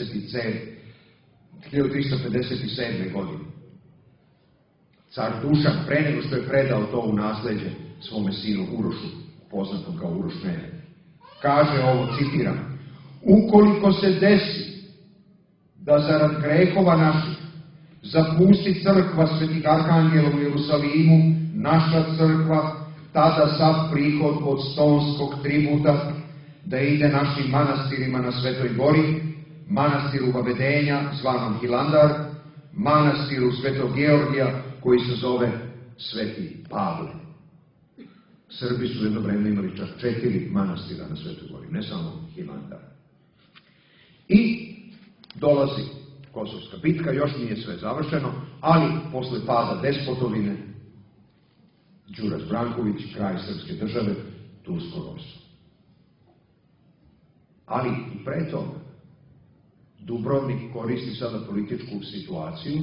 pedeset sedme. godine car Dušan, pre nego što je predao to u nasleđe svome sinu Urošu, poznatom kao Uroš Mene, kaže ovo, citiram: ukoliko se desi da zarad grehova naših zapusti crkva Svetih Arhangela u Jerusalimu, naša crkva, tada sav prihod od stonskog tributa da ide našim manastirima na Svetoj gori, manastiru Vavedenja, zvanom Hilandar, manastiru Svetog Georgija, koji se zove Sveti Pavle. Srbi su jedno vreme imali čak četiri manastira na Svetoj gori, ne samo Hilandar. I dolazi Kosovska bitka, još nije sve završeno, ali posle pada despotovine, Đuras Branković, kraj srpske države, tursko ropstvo. Ali i pre toga, Dubrovnik koristi sada političku situaciju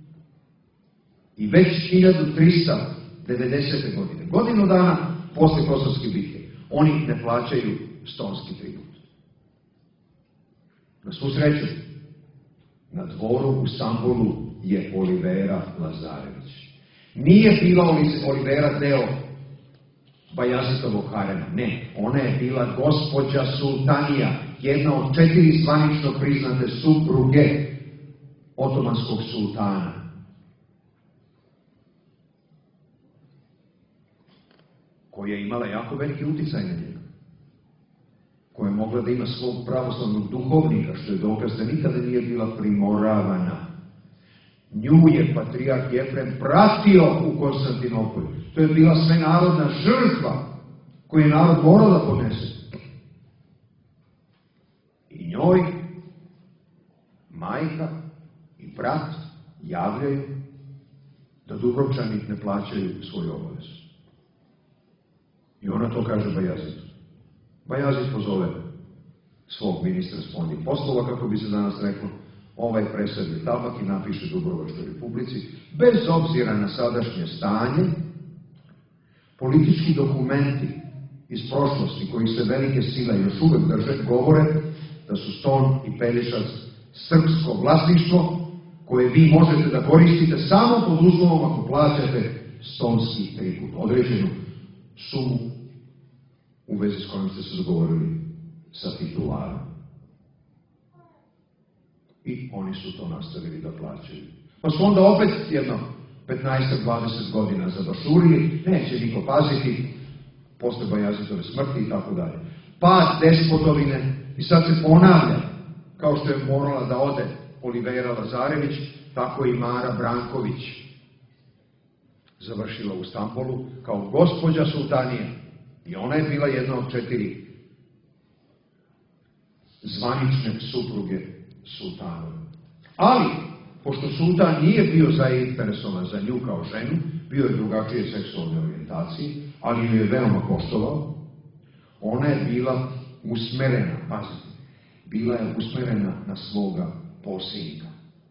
i već hiljadu trista devedesete. godine, godinu dana posle Kosovske bitke, oni ne plaćaju stonski tribut. Na svu sreću, na dvoru u Stambolu je Olivera Lazarević. Nije bila Olivera deo Bajazitovog harema, ne, ona je bila gospođa sultanija, jedna od četiri zvanično priznate supruge otomanskog sultana. Koja je imala jako veliki uticaj na njega. Koja je mogla da ima svog pravoslavnog duhovnika, što je dokaz da nikada nije bila primoravana. Nju je patrijarh Jefrem pratio u Konstantinopolju. To je bila svenarodna žrtva koju je narod morao da podnese. I njoj majka i brat javljaju da Dubrovčani ne plaćaju svoju obavezu. I ona to kaže Bajazitu. Bajazit pozove svog ministra spoljnih poslova, kako bi se danas reklo, ovaj presadi tabak i napiše Dubrovačkoj republici, bez obzira na sadašnje stanje, politički dokumenti iz prošlosti, koji se velike sile još uvek drže, govore da su Ston i Pelješac srpsko vlasništvo, koje vi možete da koristite samo pod uslovom ako plaćate stonski tribut, određenu sumu u vezi s kojom ste se dogovorili sa titularom. I oni su to nastavili da plaćaju. Pa su onda opet jedno petnaest do dvadeset godina zabašurili, neće niko paziti, posle Bajazitove smrti i tako dalje. Pad despotovine i sad se ponavlja, kao što je morala da ode Olivera Lazarević, tako i Mara Branković završila u Stambolu kao gospođa sultanija. I ona je bila jedna od četiri zvanične supruge sultanove. Ali, pošto sultan nije bio zainteresovan za nju kao ženu, bio je drugačije seksualne orijentacije, ali ju je veoma poštovao, ona je bila usmerena, pazite, bila je usmerena na svoga posljednika,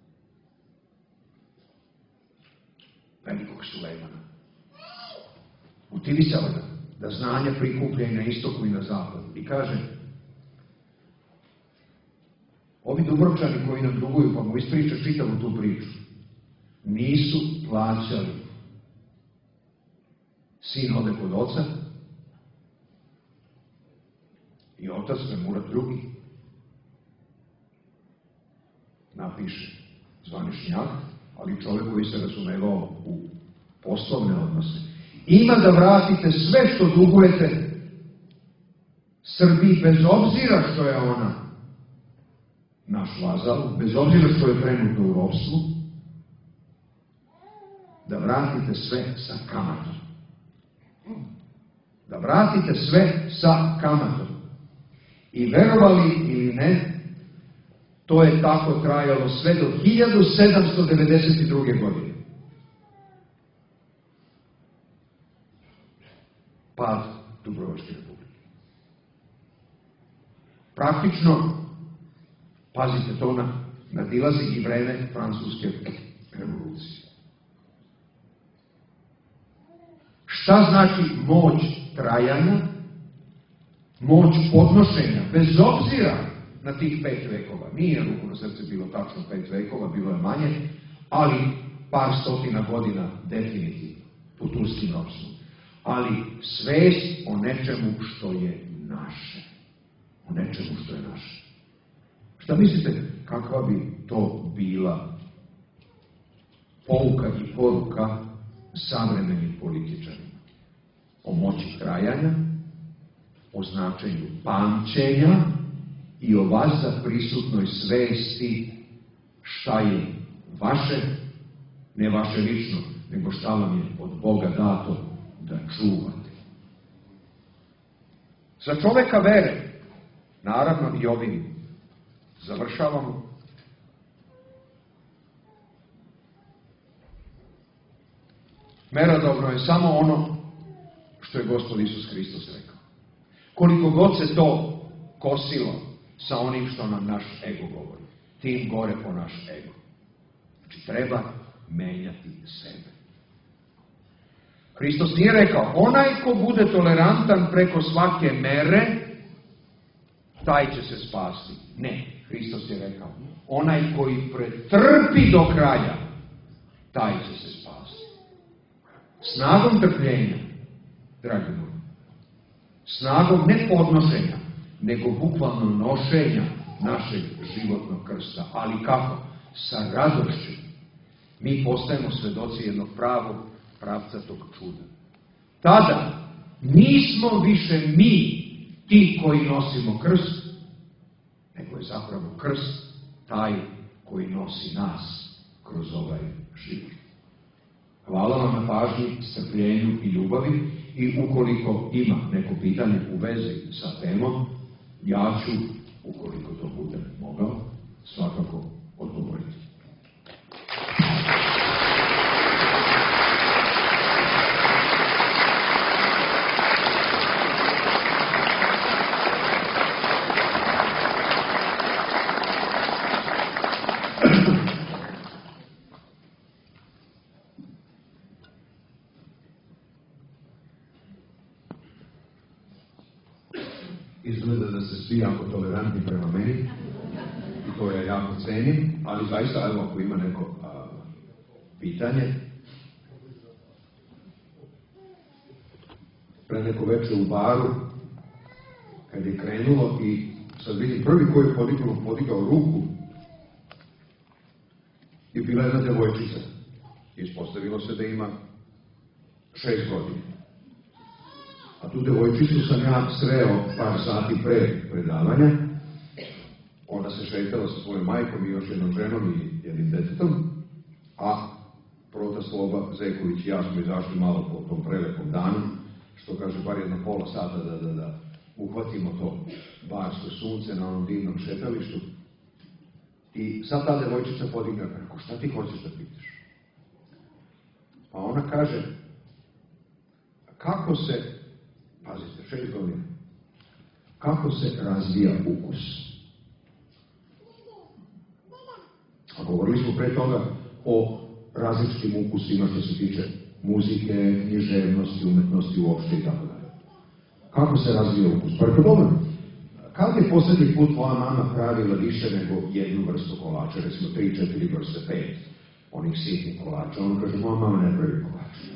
velikog Sulejmana. Utivisala ga da znanje prikuplja i na istoku i na zapadu. I kaže, ovi Dubrovčani koji nam duguju, pa mu ispriča čitavu tu priču, nisu plaćali. Sin ode kod oca i otac Memurat drugi napiše zvanični akt, ali čovjek koji se razumevao u poslovne odnose. Ima da vratite sve što dugujete Srbiji, bez obzira što je ona naš vazal, bez obzira što je trenutno u ropstvu, da vratite sve sa kamatom. Da vratite sve sa kamatom. I verovali ili ne, To je tako trajalo sve do hiljadu sedamsto devedeset druge. godine. Pad Dubrovačke republike. Praktično, pazite to, na, nadilazi i vreme Francuske revolucije. Šta znači moć trajanja, moć podnošenja, bez obzira na tih pet vekova? Nije, ruku na srce, bilo tačno pet vekova, bilo je manje, ali par stotina godina definitivno u turskim ropstvom. Ali svest o nečemu što je naše. O nečemu što je naše. Šta mislite, kakva bi to bila pouka i poruka savremenim političarima? O moći trajanja, o značenju pamćenja i o vazda prisutnoj svesti šta je vaše, ne vaše lično, nego šta vam je od Boga dato da čuvate. Za čoveka vere, naravno i ovim završavamo, merodavno je samo ono što je Gospod Isus Hristos rekao. Koliko god se to kosilo sa onim što nam naš ego govori, tim gore po naš ego. Znači, treba menjati sebe. Hristos nije rekao, onaj ko bude tolerantan preko svake mere, taj će se spasti. Ne, Hristos je rekao, onaj koji pretrpi do kraja, taj će se spasti. Snagom trpljenja, dragi moji, snagom ne podnošenja, nego bukvalno nošenja našeg životnog krsta. Ali kako? Sa radošću. Mi postajemo svedoci jednog pravog pravca tog čuda. Tada nismo više mi ti koji nosimo krst, nego je zapravo krst taj koji nosi nas kroz ovaj život. Hvala vam na pažnji, strpljenju i ljubavi, i ukoliko ima neko pitanje u vezi sa temom, ja ću, ukoliko to bude mogao, svakako odgovoriti. Izgleda da ste svi jako tolerantni prema meni i to ja jako cenim, ali zaista, evo, ako ima neko a, pitanje. Pre neko večer u baru, kad je krenulo i sad vidim prvi koji je podigao, podigao ruku, je bila jedna devojčica. Ispostavilo se da ima šest godina. A tu devojčicu sam ja sreo par sati pre predavanja. Ona se šetala sa svojom majkom i još jednom ženom i jednim detetom, a Prota Sloba Zeković i ja smo izašli malo po tom prelepom danu, što kaže bar jedno pola sata da, da, da uhvatimo to barsko sunce na onom divnom šetalištu. I sad ta devojčica podigne, rekao, šta ti hoćeš da pitaš? Pa ona kaže, kako se, pazite, šest godina, kako se razvija ukus? A govorili smo pre toga o različitim ukusima što se tiče muzike, književnosti, umetnosti uopšte i tako dalje. Kako se razvija ukus? Pa rekao, dobro, kad je posljednji put tvoja mama pravila više nego jednu vrstu kolača, recimo tri, četiri vrste, pet, onih sitnih kolača, ono kaže, moja mama ne pravi kolača.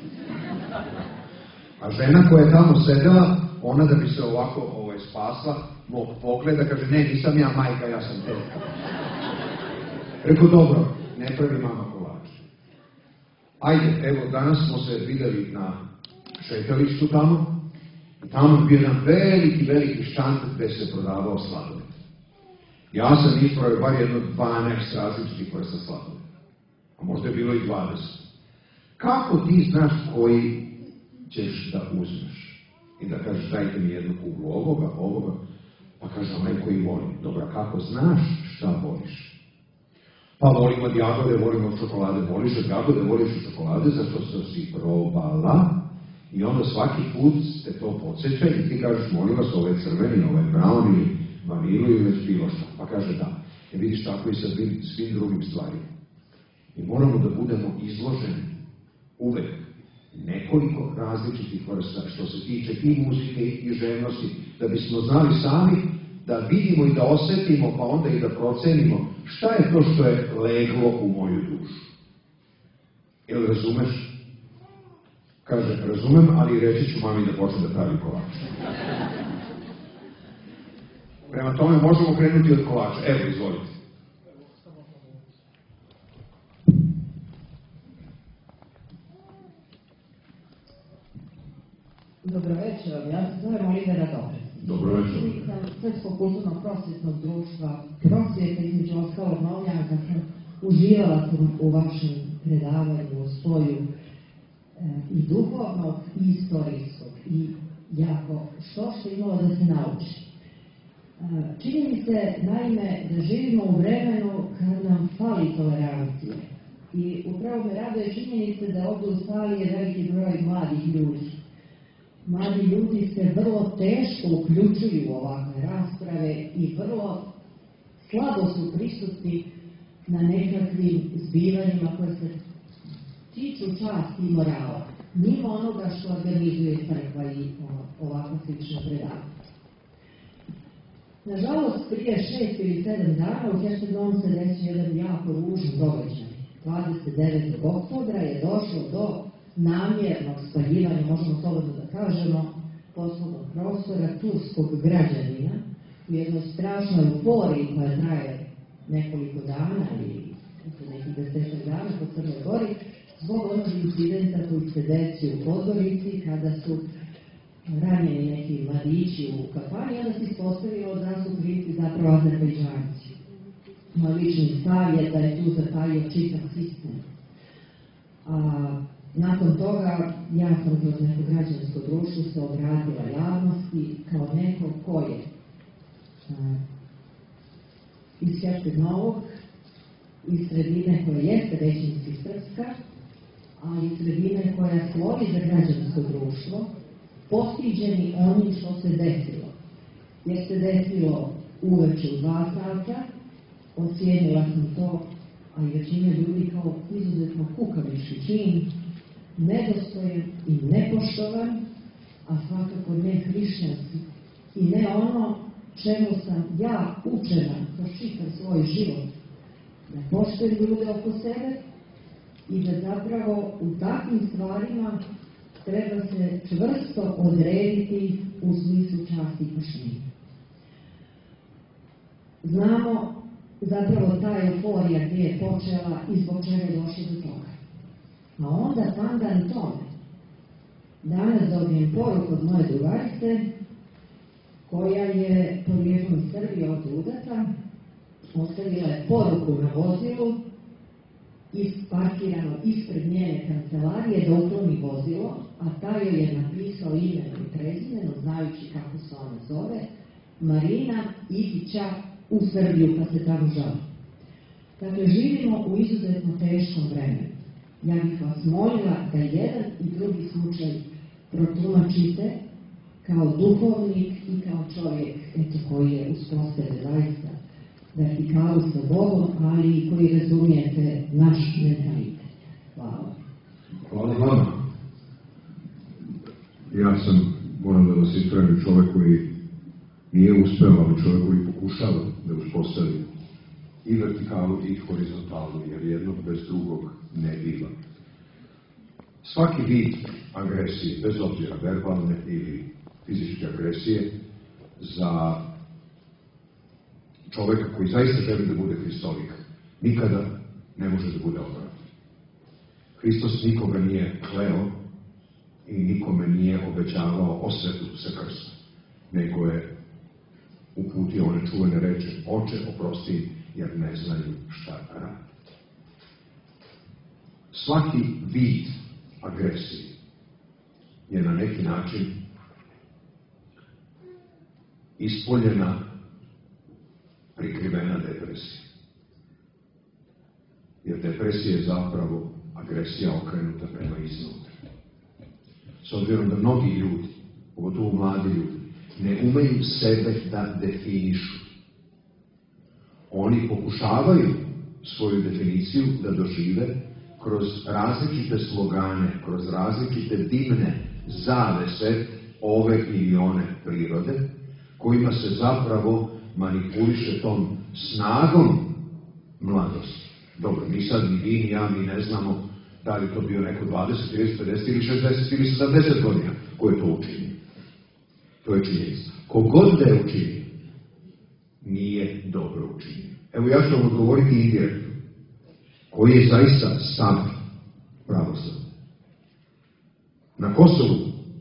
A žena koja je tamo sedela, ona da bi se ovako ovaj, spasla, mog pogleda, kaže, ne, nisam ja majka, ja sam tetka. Rekao, dobro, ne pravi mama kolača. Ajde, evo, danas smo se videli na šetalištu tamo, i tamo je bio jedan veliki, veliki štand gde se prodavao sladoled. Ja sam ispravio bar jedno dvanaest različitih vrsta sladoleda. A možda je bilo i dvadeset. Kako ti znaš koji ćeš da uzmeš? I da kažeš, dajte mi jednu kuglu ovoga, ovoga. Pa kaže onaj koji voli. Dobro, kako znaš šta voliš? Pa volim od jagode, volim od čokolade. Voliš od jagode, voliš od čokolade, zato što si probala. I onda svaki put te to podsjeća i ti kažeš, molim vas, ovo je crveni, ovo je brown ili vanilu ili već bilo šta. Pa kaže da. E vidiš, tako i sa svim, svim drugim stvarima. I moramo da budemo izloženi uvek nekoliko različitih vrsta što se tiče i muzike i željnosti, da bismo znali sami da vidimo i da osetimo, pa onda i da procenimo šta je to što je leglo u moju dušu. Jel razumeš? Kaže, razumem, ali reći ću mami da počne da pravi kolač. Prema tome možemo krenuti od kolača. Evo, izvolite. Dobro večer, ja se zovem Olivera Dobre. Dobro večer. Sam Srpskog kulturnog prosvjetnog društva Prosvjeta, između ostalog Novljana, kad sam uživala sam u vašem predavanju, u spoju e, i duhovnog i istorijskog i jako što što imalo da se nauči. E, čini mi se, naime, da živimo u vremenu kad nam fali tolerancije. I upravo me raduje činjenice da ovdje u sali je veliki broj mladih ljudi. Mladi ljudi se vrlo teško uključuju u ovakve rasprave i vrlo slabo su prisutni na nekakvim zbivanjima koje se tiču časti i morala, mimo onoga što organizuje crkva i ovako slične predavanje. Nažalost, prije šest ili sedam dana u Herceg-Novom se desio jedan jako ružan događaj. dvadeset devetog oktobra je došlo do namjernog spaljivanja, možemo slobodno da kažemo, poslovnog prostora turskog građanina u jednoj strašnoj euforiji koja traje nekoliko dana ili nekih desetak dana po Crnoj Gori, zbog onog incidenta koji se desio u Podgorici kada su ranjeni neki mladići u kafani, onda se ispostavilo da su krivci zapravo Azerbejdžanci. Moj lični stav je da je tu zatajio čitav sistem. A, nakon toga ja sam kroz neko građansko društvo se obratila javnosti kao neko ko je a, iz Herceg-Novog, iz sredine koja jeste većinski srpska, a iz sredine koja slovi za građansko društvo, postiđeni onim što se desilo. Jer se desilo uveče u dva sata, ocijenila sam to, a i većina ljudi kao izuzetno kukavički čin, nedostojan i nepoštovan, a svakako ne hrišćanski i ne ono čemu sam ja učena kroz čitav svoj život, da poštujem ljude oko sebe i da zapravo u takvim stvarima treba se čvrsto odrediti u smislu časti i poštenja. Znamo zapravo ta euforija gdje je počela i zbog čega je došlo do toga. A onda pandan tome, danas dobijem poruku od moje drugarice, koja je porijeklom iz Srbije od udata, ostavila je poruku na vozilu, parkirano ispred njene kancelarije da ukloni vozilo, a taj joj je napisao imeno i prezimeno, znajući kako se ona zove, Marina Ivića u Srbiju, pa se tamo žali. Dakle, živimo u izuzetno teškom vremenu. Ja bih vas molila da jedan i drugi slučaj protumačite kao duhovnik i kao čovjek eto, koji je uspostavio zaista vertikalu sa Bogom, ali i koji razumijete naš mentalitet. Hvala. Hvala vama. Ja sam, moram da vas ispravim, čovjek koji nije uspeo, ali čovjek koji pokušava da uspostavi i vertikalu i horizontalu, jer jednog bez drugog ne biva. Svaki vid agresije, bez obzira verbalne ili fizičke agresije, za čovjeka koji zaista želi da bude hristolik, nikada ne može da bude odvratno. Hristos nikoga nije kleo i nikome nije obećavao osvetu sa krstom, nego je uputio one čuvene reči: Oče, oprosti, jer ne znaju šta radi. Svaki vid agresije je na neki način ispoljena depresije. Jer depresija je zapravo agresija okrenuta prema iznutra. S obzirom da mnogi ljudi, pogotovo mladi ljudi, ne umeju sebe da definišu. Oni pokušavaju svoju definiciju da dožive kroz različite slogane, kroz različite dimne zavese ove ili one prirode, kojima se zapravo manipuliše tom snagom mladosti. Dobro, mi sad, ni vi, ni ja, mi ne znamo da li to bio neko dvadeset, trideset, pedeset ili šezdeset ili sedamdeset godina ko je to učinio. To je činjenica. Kogod da je učinio, nije dobro učinio. Evo ja ću vam odgovoriti indirektno. Koji je zaista stav pravoslavlja? Na Kosovu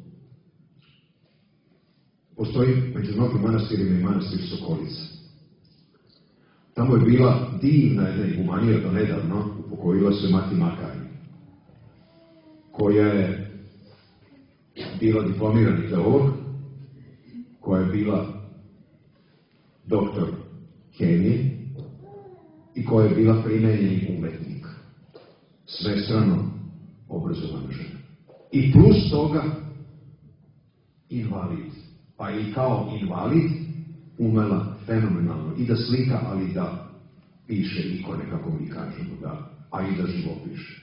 postoji među mnogim manastirima i manastir Sokolica. Tamo je bila divna jedna igumanija do nedavno, upokojila se Mati Makari, koja je bila diplomirani teolog, koja je bila doktor hemije i koja je bila primenjeni umetnik. Svestrano obrazovana žena. I plus toga invalid. Pa i kao invalid umela fenomenalno i da slika, ali da piše ikone, kako mi kažemo, da, a i da živo piše.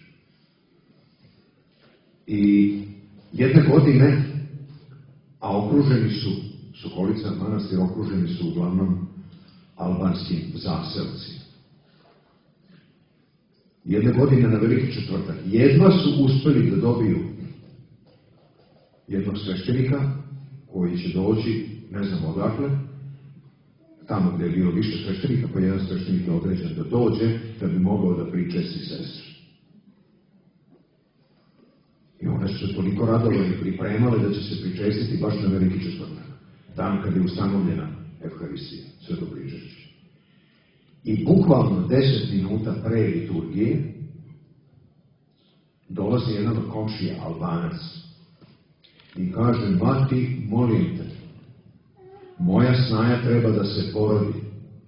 I jedne godine, a okruženi su, Sokolica manastir, okruženi su uglavnom albanskim zaselci. Jedne godine na Veliki četvrtak jedva su uspeli da dobiju jednog sveštenika koji će doći, ne znam odakle, tamo gdje je bilo više sveštenika, pa jedan sveštenik je određen da dođe, da bi mogao da pričesti sestri. I one su se toliko radovali i pripremale da će se pričestiti baš na Veliki četvrtak, dan kad je ustanovljena Evharistija, sveto pričešće. I bukvalno deset minuta pre liturgije dolazi jedan od komšija, Albanac, i kaže: Mati, molim te, moja snaja treba da se porodi.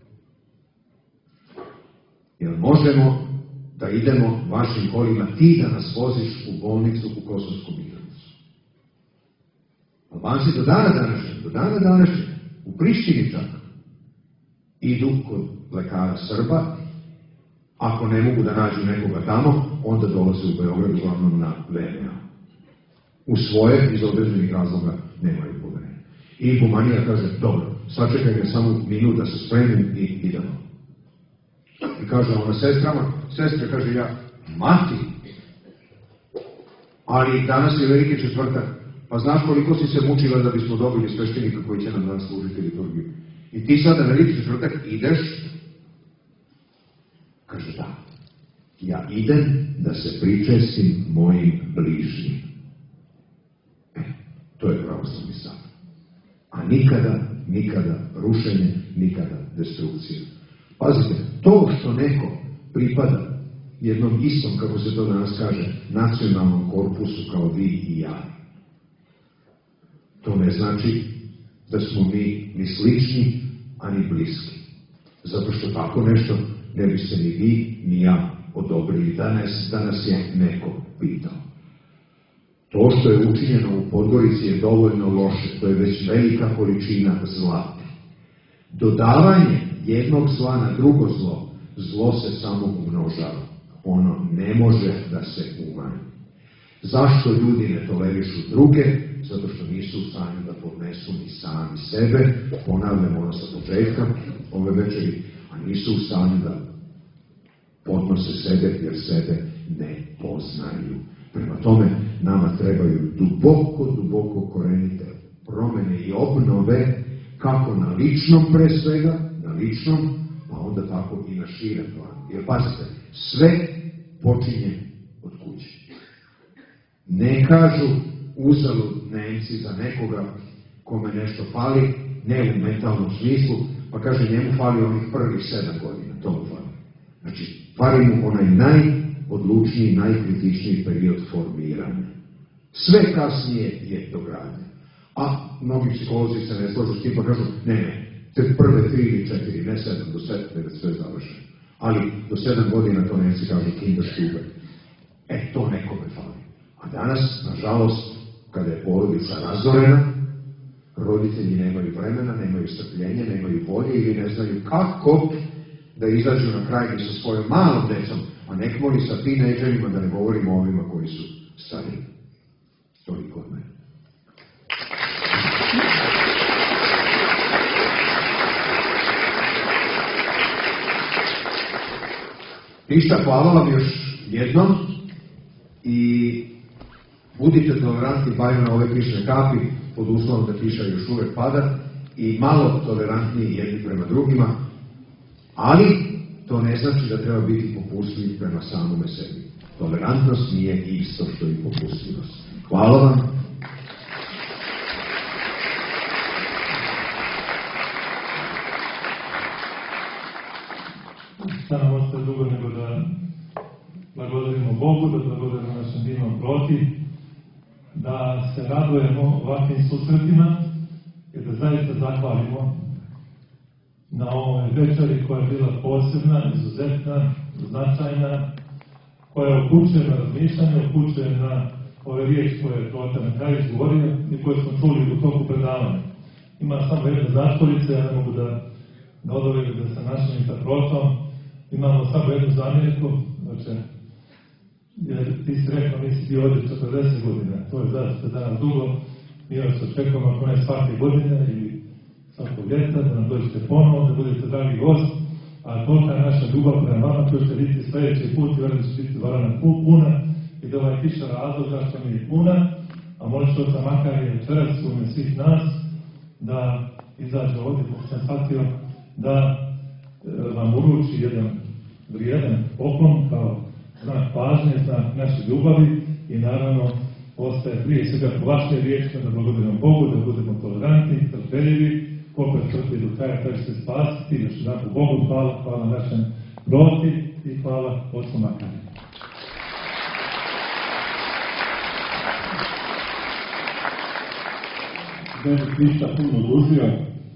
Jel možemo da idemo vašim kolima, ti da nas voziš u bolnicu u Kosovsku Mitrovicu? Albanci do dana današnjeg, do dana današnjeg, u Prištini čak, idu kod lekara Srba. Ako ne mogu da nađu nekoga tamo, onda dolaze u Beograd, uglavnom na V M A. U svoje, iz određenih razloga, nemaju poverenja. I igumanija kaže: dobro, sačekaj me samo minut da se spremim i idemo. I kaže ona sestrama, sestre, kaže ja, mati, ali danas je Veliki četvrtak, pa znaš koliko si se mučila da bismo dobili sveštenika koji će nam danas služiti liturgiju. I ti sada na Veliki četvrtak ideš? Kaže da, ja idem da se pričestim mojim bližnjim. E, to je pravoslavni stav. A nikada, nikada rušenje, nikada destrukcija. Pazite, to što neko pripada jednom istom, kako se to danas kaže, nacionalnom korpusu kao vi i ja, to ne znači da smo mi ni slični, a ni bliski. Zato što tako nešto ne bi se ni vi, ni ja odobrili. Danas, danas je neko pitao. To što je učinjeno u Podgorici je dovoljno loše, to je već velika količina zla. Dodavanje jednog zla na drugo zlo, zlo se samo umnožava. Ono ne može da se umanji. Zašto ljudi ne tolerišu druge? Zato što nisu u stanju da podnesu ni sami sebe, ponavljam ono sa početka ove večeri, a nisu u stanju da podnose sebe jer sebe ne poznaju. Prema tome, nama trebaju duboko, duboko korenite promene i obnove, kako na ličnom pre svega, na ličnom, pa onda tako i na širem planu. Jer pazite, sve počinje od kuće. Ne kažu uzalud Nemci za nekoga kome nešto fali, ne u mentalnom smislu, pa kaže njemu fali onih prvih sedam godina, to mu fali. Znači, fali mu onaj najodlučniji, najkritičniji period formiranja. Sve kasnije je dogradnje. A mnogi psiholozi se ne slažu s tim, pa kažu, ne, ne, te prve tri ili četiri, ne sedam do sedam, da sve završeno. Ali do sedam godina to Nemci kažu Kinderstube. E, to nekome fali. A danas, nažalost, kada je porodica razorena, roditelji nemaju vremena, nemaju strpljenja, nemaju volje ili ne znaju kako da izađu na kraj ni sa svojom malom decom, a nekmo i sa tinejdžerima, da ne govorimo o ovima koji su stariji. Toliko od mene. Ništa, hvala vam još jednom i budite tolerantni barem na ove kišne kapi, pod uslovom da kiša još uvek pada, i malo tolerantniji jedni prema drugima, ali to ne znači da treba biti popustljiv prema samome sebi. Tolerantnost nije isto što i popustljivost. Hvala vam. Šta nam ostaje drugo nego da blagodarimo Bogu, da blagodarimo našem divnom proti, da se radujemo ovakvim susretima i da zaista zahvalimo na ovoj večeri koja je bila posebna, izuzetna, značajna, koja upućuje na razmišljanje, upućuje na ove riječi koje je Protar na kraju izgovorio i koje smo čuli u toku predavanja. Ima samo jedna zatvorica, ja ne mogu da ne odovim da se našim sa Protom. Imamo samo jednu zamjerku, znači, jer ti si rekao, nisi bio ovdje četrdeset godina, to je zaista danas dugo, mi vas očekujemo ako ne svake godine i svakog ljeta, da nam dođete ponovo, da budete dragi gost, a tolika je naša ljubav prema vama, koju ćete vidjeti sljedeći put i vjerujem da će biti varana puna i da ovaj kiša razlog zašto mi je puna, a molit ću sam makar i večeras u ime svih nas da izađe ovdje, kako sam shvatio, da vam uruči jedan vrijedan poklon kao znak pažnje, znak naše ljubavi i naravno ostaje prije svega po vaše riječima da blagodarimo Bogu, da budemo tolerantni, trpeljivi, ko trpi do kraja taj će se spasiti, još jedan po Bogu hvala, hvala našem Proti i hvala Otcu Makariju. Da je Hrišta puno dužio,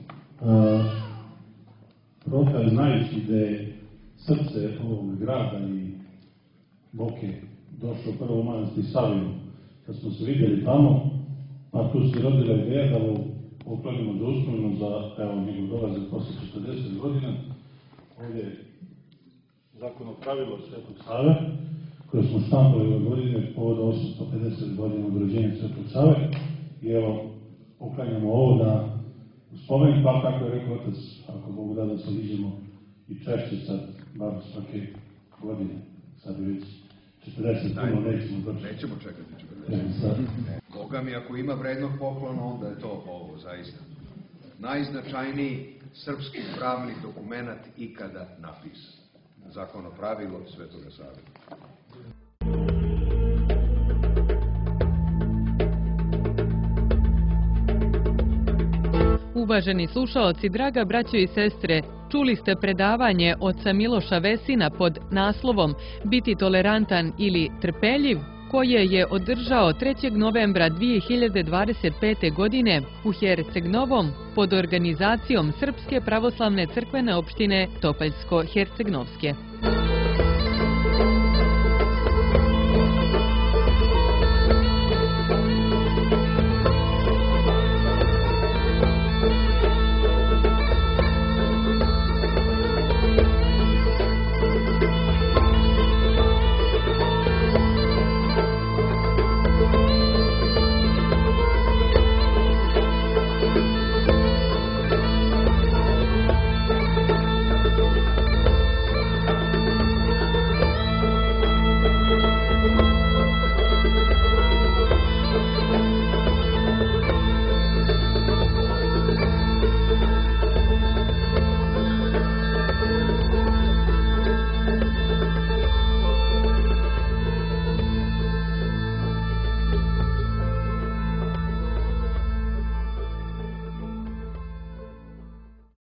Prota je znajući da je srce ovog grada i Boke došlo prvo u manastir Savinu, kad smo se vidjeli tamo, pa tu se rodila ideja da ovo poklonimo za uspomenu za evo, njegov dolazak posle četrdeset godina. Ovdje je zakono pravilo Svetog Save, koje smo štampali ove godine povoda osamsto pedeset godina od rođenja Svetog Save. I evo, poklanjamo ovo da spomenim, pa kako je rekao Otac, ako Bogu da da se viđemo i češće sad, bar svake godine, sad je već četrdeset, puno nećemo doći. Nećemo čekati četrdeset. Boga mi, ako ima vrednog poklona, onda je to ovo, zaista. Najznačajniji srpski pravni dokumenat ikada napisan. Zakonopravilo Svetoga Save. Uvaženi slušaoci, draga braćo i sestre, čuli ste predavanje oca Miloša Vesina pod naslovom Biti tolerantan ili trpeljiv, koje je održao trećeg novembra dvije hiljade dvadeset pete. godine u Herceg-Novom pod organizacijom Srpske pravoslavne crkvene opštine Topaljsko-Herceg-Novske.